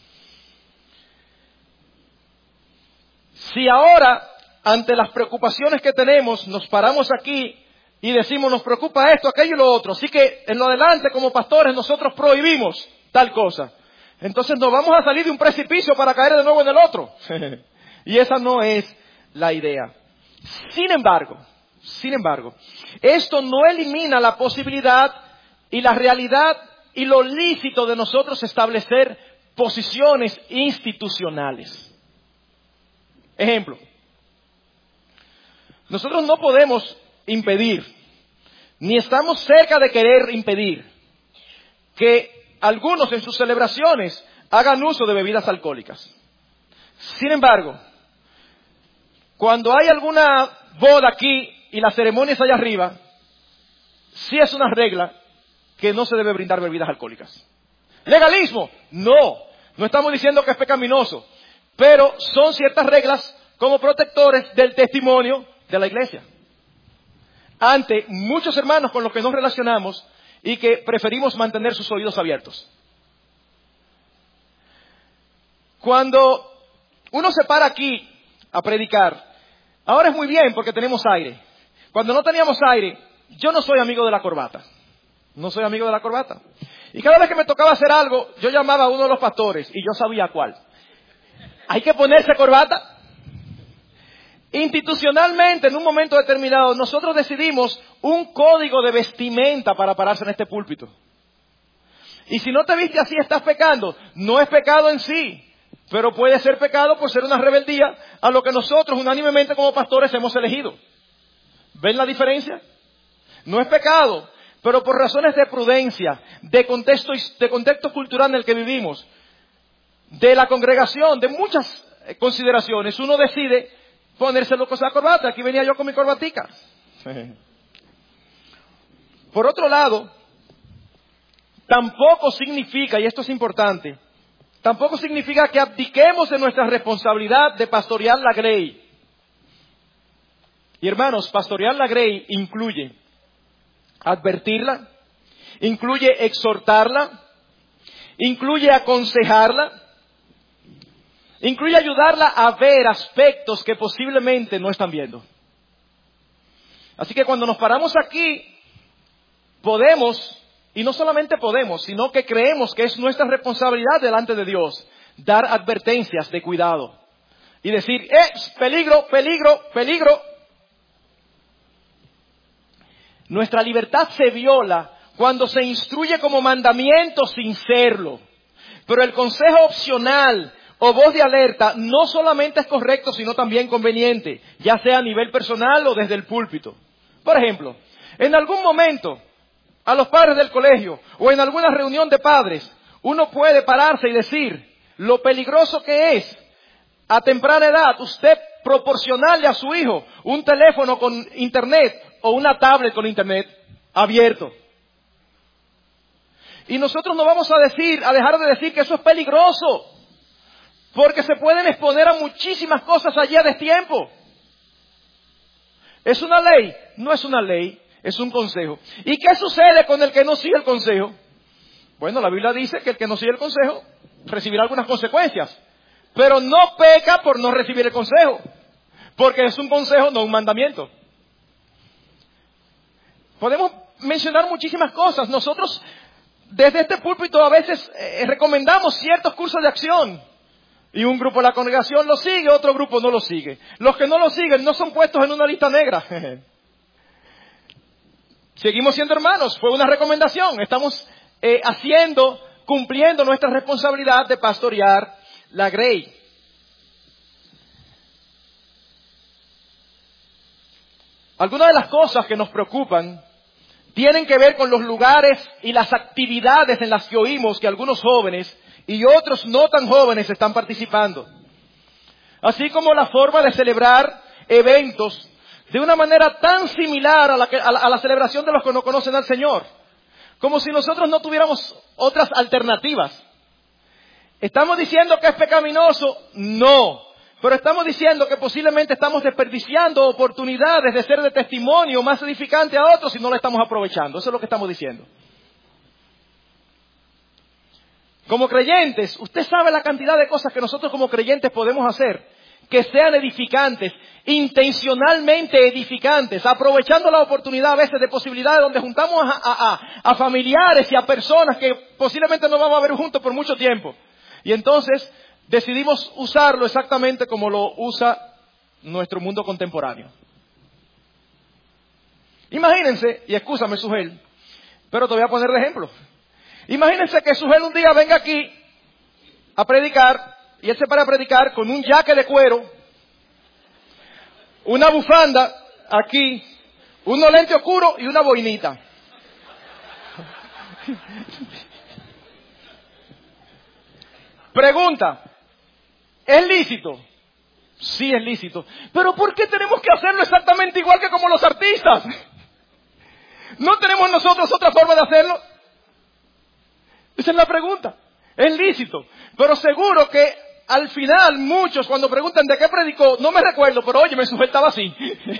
Si ahora, ante las preocupaciones que tenemos, nos paramos aquí y decimos, nos preocupa esto, aquello y lo otro, así que en lo adelante como pastores nosotros prohibimos tal cosa, entonces nos vamos a salir de un precipicio para caer de nuevo en el otro. Y esa no es la idea. Sin embargo, sin embargo, esto no elimina la posibilidad y la realidad y lo lícito de nosotros establecer posiciones institucionales. Ejemplo, nosotros no podemos impedir, ni estamos cerca de querer impedir, que algunos en sus celebraciones hagan uso de bebidas alcohólicas. Sin embargo, cuando hay alguna boda aquí y la ceremonia es allá arriba, sí es una regla que no se debe brindar bebidas alcohólicas. ¿Legalismo? No, no estamos diciendo que es pecaminoso, pero son ciertas reglas como protectores del testimonio de la iglesia. Ante muchos hermanos con los que nos relacionamos y que preferimos mantener sus oídos abiertos. Cuando uno se para aquí a predicar, ahora es muy bien porque tenemos aire. Cuando no teníamos aire, yo no soy amigo de la corbata. No soy amigo de la corbata. Y cada vez que me tocaba hacer algo, yo llamaba a uno de los pastores y yo sabía cuál. Hay que ponerse corbata. Institucionalmente, en un momento determinado, nosotros decidimos un código de vestimenta para pararse en este púlpito. Y si no te viste así, estás pecando. No es pecado en sí, pero puede ser pecado por ser una rebeldía a lo que nosotros unánimemente como pastores hemos elegido. ¿Ven la diferencia? No es pecado, pero por razones de prudencia, de contexto, de contexto cultural en el que vivimos, de la congregación, de muchas consideraciones, uno decide ponerse lo que sea corbata. Aquí venía yo con mi corbatica. Por otro lado, tampoco significa, y esto es importante, tampoco significa que abdiquemos de nuestra responsabilidad de pastorear la grey. Y hermanos, pastorear la grey incluye advertirla, incluye exhortarla, incluye aconsejarla, incluye ayudarla a ver aspectos que posiblemente no están viendo. Así que cuando nos paramos aquí, podemos, y no solamente podemos, sino que creemos que es nuestra responsabilidad delante de Dios, dar advertencias de cuidado. Y decir, ¡eh! Peligro, peligro, peligro. Nuestra libertad se viola cuando se instruye como mandamiento sin serlo. Pero el consejo opcional o voz de alerta no solamente es correcto, sino también conveniente, ya sea a nivel personal o desde el púlpito. Por ejemplo, en algún momento, a los padres del colegio o en alguna reunión de padres, uno puede pararse y decir lo peligroso que es a temprana edad usted proporcionarle a su hijo un teléfono con internet o una tablet con internet abierto. Y nosotros no vamos a decir, a dejar de decir que eso es peligroso, porque se pueden exponer a muchísimas cosas allí a destiempo. ¿Es una ley? No es una ley, es un consejo. ¿Y qué sucede con el que no sigue el consejo? Bueno, la Biblia dice que el que no sigue el consejo recibirá algunas consecuencias, pero no peca por no recibir el consejo, porque es un consejo, no un mandamiento. Podemos mencionar muchísimas cosas. Nosotros desde este púlpito a veces eh, recomendamos ciertos cursos de acción. Y un grupo de la congregación lo sigue, otro grupo no lo sigue. Los que no lo siguen no son puestos en una lista negra. Seguimos siendo hermanos, fue una recomendación. Estamos eh, haciendo, cumpliendo nuestra responsabilidad de pastorear la grey. Algunas de las cosas que nos preocupan tienen que ver con los lugares y las actividades en las que oímos que algunos jóvenes y otros no tan jóvenes están participando. Así como la forma de celebrar eventos de una manera tan similar a la, que, a la, a la celebración de los que no conocen al Señor. Como si nosotros no tuviéramos otras alternativas. ¿Estamos diciendo que es pecaminoso? No. Pero estamos diciendo que posiblemente estamos desperdiciando oportunidades de ser de testimonio más edificante a otros y no la estamos aprovechando. Eso es lo que estamos diciendo. Como creyentes, usted sabe la cantidad de cosas que nosotros como creyentes podemos hacer, que sean edificantes, intencionalmente edificantes, aprovechando la oportunidad a veces de posibilidades donde juntamos a, a, a, a familiares y a personas que posiblemente no vamos a ver juntos por mucho tiempo. Y entonces decidimos usarlo exactamente como lo usa nuestro mundo contemporáneo. Imagínense, y excúsame Sujel, pero te voy a poner de ejemplo. Imagínense que Sujel un día venga aquí a predicar, y él se para a predicar con un jaque de cuero, una bufanda aquí, unos lentes oscuros y una boinita. Pregunta, ¿es lícito? Sí, es lícito. ¿Pero por qué tenemos que hacerlo exactamente igual que como los artistas? ¿No tenemos nosotros otra forma de hacerlo? Esa es la pregunta. Es lícito. Pero seguro que al final muchos cuando preguntan de qué predicó, no me recuerdo, pero oye, me sujetaba así.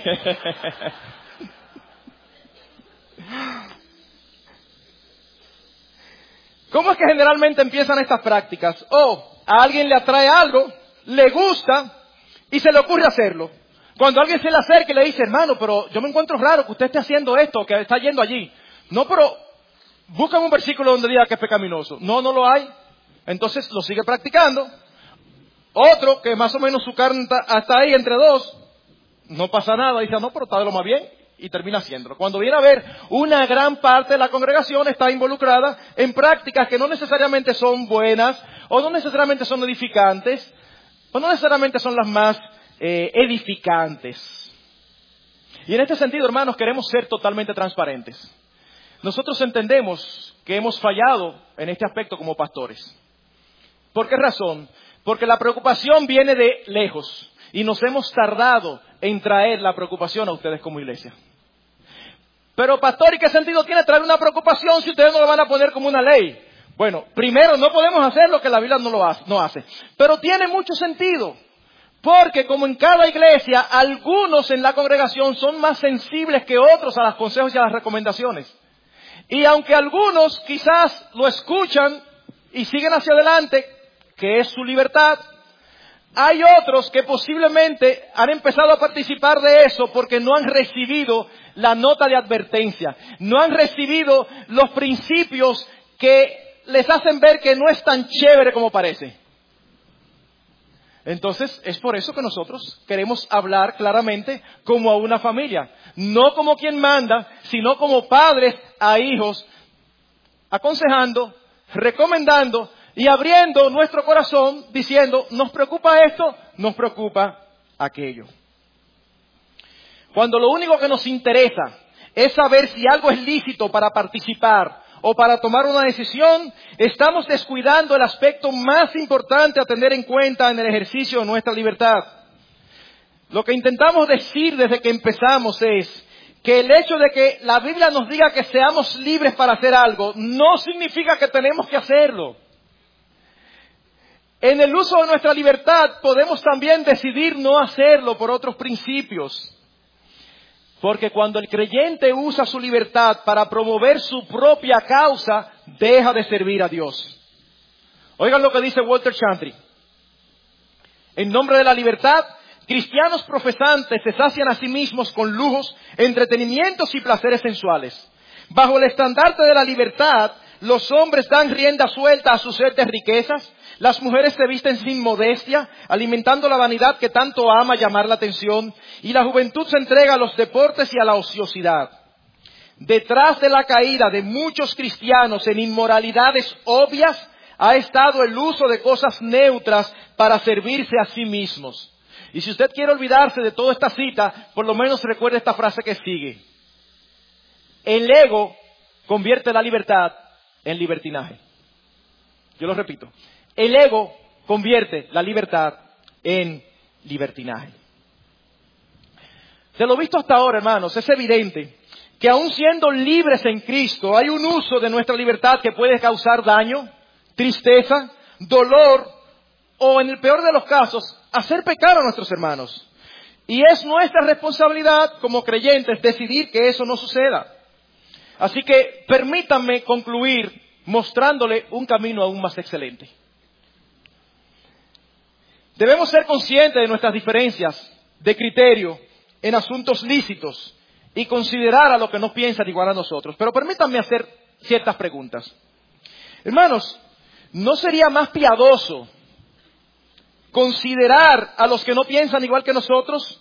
¿Cómo es que generalmente empiezan estas prácticas? O a alguien le atrae algo, le gusta y se le ocurre hacerlo. Cuando alguien se le acerca y le dice, hermano, pero yo me encuentro raro que usted esté haciendo esto, que está yendo allí. No, pero Buscan un versículo donde diga que es pecaminoso. No, no lo hay. Entonces lo sigue practicando. Otro que más o menos su carne está, está ahí entre dos, no pasa nada, dice, no, pero está de lo más bien, y termina haciéndolo. Cuando viene a ver, una gran parte de la congregación está involucrada en prácticas que no necesariamente son buenas, o no necesariamente son edificantes, o no necesariamente son las más eh, edificantes. Y en este sentido, hermanos, queremos ser totalmente transparentes. Nosotros entendemos que hemos fallado en este aspecto como pastores. ¿Por qué razón? Porque la preocupación viene de lejos y nos hemos tardado en traer la preocupación a ustedes como iglesia. Pero pastor, ¿y qué sentido tiene traer una preocupación si ustedes no lo van a poner como una ley? Bueno, primero, no podemos hacer lo que la Biblia no lo hace, no hace. Pero tiene mucho sentido. Porque como en cada iglesia, algunos en la congregación son más sensibles que otros a los consejos y a las recomendaciones. Y aunque algunos quizás lo escuchan y siguen hacia adelante, que es su libertad, hay otros que posiblemente han empezado a participar de eso porque no han recibido la nota de advertencia, no han recibido los principios que les hacen ver que no es tan chévere como parece. Entonces, es por eso que nosotros queremos hablar claramente como a una familia, no como quien manda, sino como padres a hijos, aconsejando, recomendando y abriendo nuestro corazón diciendo, nos preocupa esto, nos preocupa aquello. Cuando lo único que nos interesa es saber si algo es lícito para participar o para tomar una decisión, estamos descuidando el aspecto más importante a tener en cuenta en el ejercicio de nuestra libertad. Lo que intentamos decir desde que empezamos es que el hecho de que la Biblia nos diga que seamos libres para hacer algo no significa que tenemos que hacerlo. En el uso de nuestra libertad podemos también decidir no hacerlo por otros principios. Porque cuando el creyente usa su libertad para promover su propia causa, deja de servir a Dios. Oigan lo que dice Walter Chantry. En nombre de la libertad, cristianos profesantes se sacian a sí mismos con lujos, entretenimientos y placeres sensuales. Bajo el estandarte de la libertad, los hombres dan rienda suelta a sus sed de riquezas, las mujeres se visten sin modestia, alimentando la vanidad que tanto ama llamar la atención, y la juventud se entrega a los deportes y a la ociosidad. Detrás de la caída de muchos cristianos en inmoralidades obvias ha estado el uso de cosas neutras para servirse a sí mismos. Y si usted quiere olvidarse de toda esta cita, por lo menos recuerde esta frase que sigue. El ego convierte la libertad en libertinaje. Yo lo repito. El ego convierte la libertad en libertinaje. De lo visto hasta ahora, hermanos, es evidente que aun siendo libres en Cristo, hay un uso de nuestra libertad que puede causar daño, tristeza, dolor o, en el peor de los casos, hacer pecar a nuestros hermanos. Y es nuestra responsabilidad como creyentes decidir que eso no suceda. Así que permítanme concluir mostrándole un camino aún más excelente. Debemos ser conscientes de nuestras diferencias de criterio en asuntos lícitos y considerar a los que no piensan igual a nosotros. Pero permítanme hacer ciertas preguntas. Hermanos, ¿no sería más piadoso considerar a los que no piensan igual que nosotros?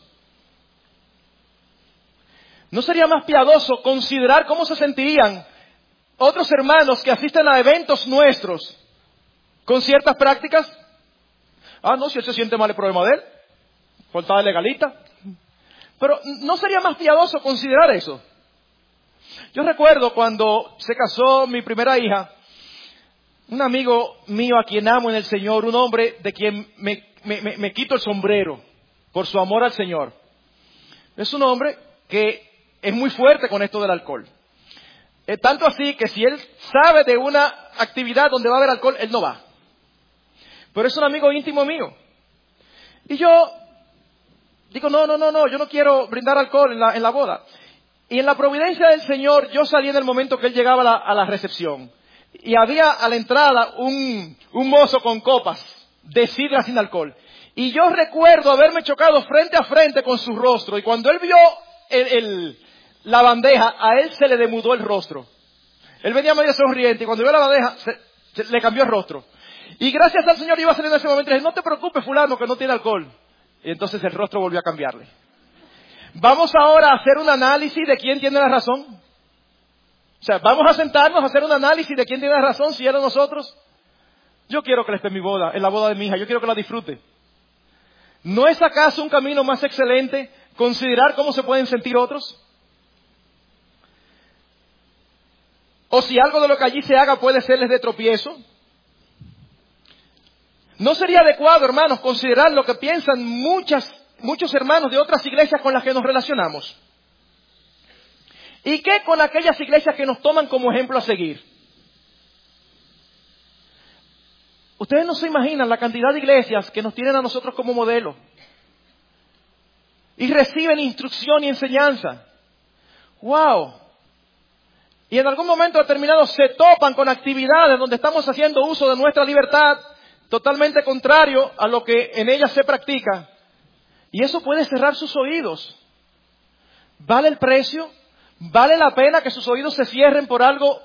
¿No sería más piadoso considerar cómo se sentirían otros hermanos que asisten a eventos nuestros con ciertas prácticas? Ah, no, si él se siente mal, el problema de él. Falta de legalita. Pero ¿no sería más piadoso considerar eso? Yo recuerdo cuando se casó mi primera hija, un amigo mío a quien amo en el Señor, un hombre de quien me, me, me, me quito el sombrero por su amor al Señor. Es un hombre que es muy fuerte con esto del alcohol. Eh, tanto así que si él sabe de una actividad donde va a haber alcohol, él no va. Pero es un amigo íntimo mío. Y yo digo, no, no, no, no, yo no quiero brindar alcohol en la, en la boda. Y en la providencia del Señor, yo salí en el momento que él llegaba a la, a la recepción. Y había a la entrada un, un mozo con copas de sidra sin alcohol. Y yo recuerdo haberme chocado frente a frente con su rostro. Y cuando él vio el, el, la bandeja, a él se le demudó el rostro. Él venía medio sonriente y cuando vio la bandeja se, se, le cambió el rostro. Y gracias al Señor iba saliendo en ese momento y le dije, no te preocupes fulano que no tiene alcohol. Y entonces el rostro volvió a cambiarle. Vamos ahora a hacer un análisis de quién tiene la razón. O sea, vamos a sentarnos a hacer un análisis de quién tiene la razón, si era nosotros. Yo quiero que le esté en mi boda, en la boda de mi hija, yo quiero que la disfrute. ¿No es acaso un camino más excelente considerar cómo se pueden sentir otros? O si algo de lo que allí se haga puede serles de tropiezo. ¿No sería adecuado, hermanos, considerar lo que piensan muchas, muchos hermanos de otras iglesias con las que nos relacionamos? ¿Y qué con aquellas iglesias que nos toman como ejemplo a seguir? Ustedes no se imaginan la cantidad de iglesias que nos tienen a nosotros como modelo. Y reciben instrucción y enseñanza. ¡Wow! Y en algún momento determinado se topan con actividades donde estamos haciendo uso de nuestra libertad totalmente contrario a lo que en ellas se practica. Y eso puede cerrar sus oídos. ¿Vale el precio? ¿Vale la pena que sus oídos se cierren por algo?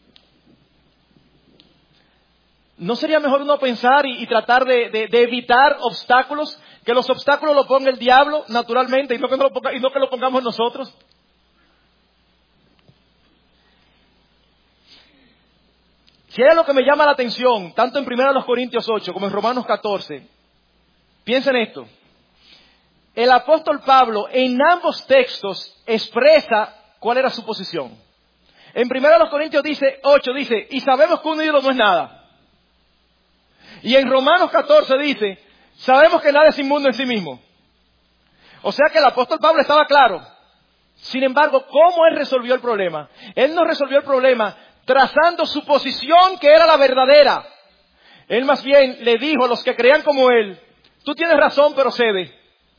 ¿No sería mejor uno pensar y, y tratar de, de, de evitar obstáculos? Que los obstáculos los ponga el diablo naturalmente y no que, no lo, ponga, y no que lo pongamos nosotros. Si hay algo que me llama la atención, tanto en primera Corintios ocho como en Romanos catorce, piensen esto. El apóstol Pablo en ambos textos expresa cuál era su posición. En primera Corintios dice, ocho dice, y sabemos que un ídolo no es nada. Y en Romanos catorce dice, sabemos que nada es inmundo en sí mismo. O sea que el apóstol Pablo estaba claro. Sin embargo, ¿cómo él resolvió el problema? Él no resolvió el problema trazando su posición que era la verdadera. Él más bien le dijo a los que creían como él, tú tienes razón, pero cede.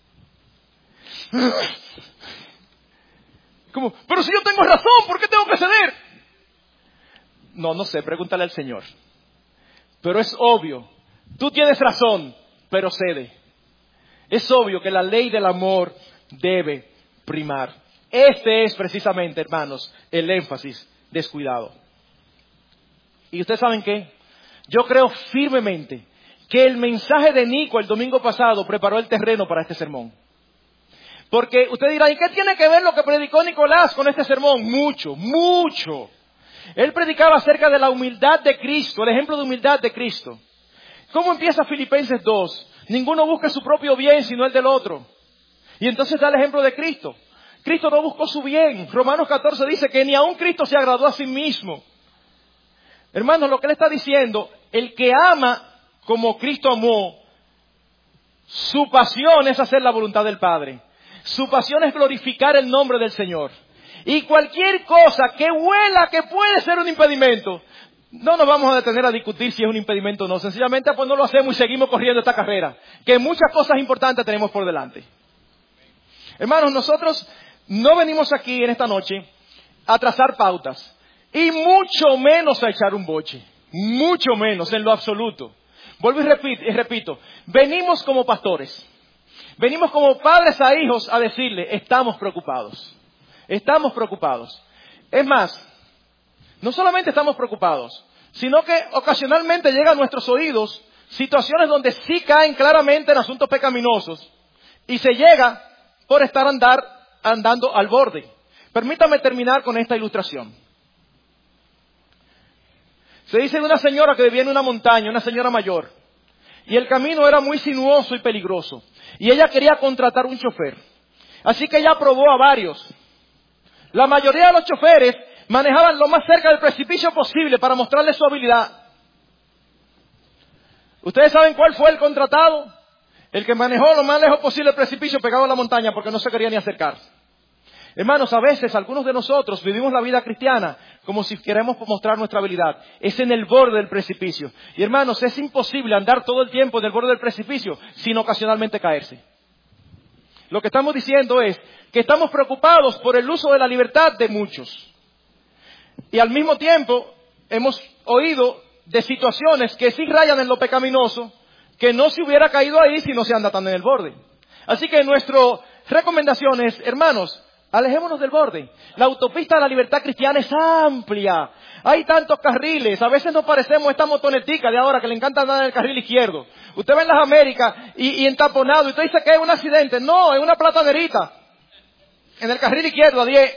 Como, pero si yo tengo razón, ¿por qué tengo que ceder? No, no sé, pregúntale al Señor. Pero es obvio, tú tienes razón, pero cede. Es obvio que la ley del amor debe primar. Este es precisamente, hermanos, el énfasis descuidado. ¿Y ustedes saben qué? Yo creo firmemente que el mensaje de Nico el domingo pasado preparó el terreno para este sermón. Porque usted dirá, ¿y qué tiene que ver lo que predicó Nicolás con este sermón? Mucho, mucho. Él predicaba acerca de la humildad de Cristo, el ejemplo de humildad de Cristo. ¿Cómo empieza Filipenses dos? Ninguno busca su propio bien, sino el del otro. Y entonces da el ejemplo de Cristo. Cristo no buscó su bien. Romanos catorce dice que ni aun Cristo se agradó a sí mismo. Hermanos, lo que él está diciendo, el que ama como Cristo amó, su pasión es hacer la voluntad del Padre. Su pasión es glorificar el nombre del Señor. Y cualquier cosa que huela que puede ser un impedimento, no nos vamos a detener a discutir si es un impedimento o no. Sencillamente pues no lo hacemos y seguimos corriendo esta carrera. Que muchas cosas importantes tenemos por delante. Hermanos, nosotros no venimos aquí en esta noche a trazar pautas. Y mucho menos a echar un boche. Mucho menos, en lo absoluto. Vuelvo y repito, y repito. Venimos como pastores. Venimos como padres a hijos a decirle, estamos preocupados. Estamos preocupados. Es más, no solamente estamos preocupados, sino que ocasionalmente llegan a nuestros oídos situaciones donde sí caen claramente en asuntos pecaminosos y se llega por estar andar, andando al borde. Permítame terminar con esta ilustración. Se dice de una señora que vivía en una montaña, una señora mayor, y el camino era muy sinuoso y peligroso, y ella quería contratar un chofer. Así que ella probó a varios. La mayoría de los choferes manejaban lo más cerca del precipicio posible para mostrarle su habilidad. ¿Ustedes saben cuál fue el contratado? El que manejó lo más lejos posible del precipicio pegado a la montaña porque no se quería ni acercar. Hermanos, a veces algunos de nosotros vivimos la vida cristiana como si queremos mostrar nuestra habilidad. Es en el borde del precipicio. Y hermanos, es imposible andar todo el tiempo en el borde del precipicio sin ocasionalmente caerse. Lo que estamos diciendo es que estamos preocupados por el uso de la libertad de muchos. Y al mismo tiempo hemos oído de situaciones que sí rayan en lo pecaminoso, que no se hubiera caído ahí si no se anda tan en el borde. Así que nuestra recomendación es, hermanos, Alejémonos del borde. La autopista de la libertad cristiana es amplia. Hay tantos carriles. A veces nos parecemos a esta motonetica de ahora que le encanta andar en el carril izquierdo. Usted ve en las Américas y, y entaponado y usted dice que es un accidente. No, es una platanerita. En el carril izquierdo a diez.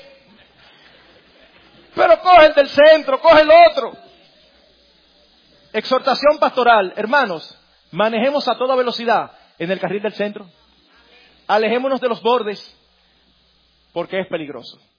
Pero coge el del centro, coge el otro. Exhortación pastoral. Hermanos, manejemos a toda velocidad en el carril del centro. Alejémonos de los bordes porque es peligroso.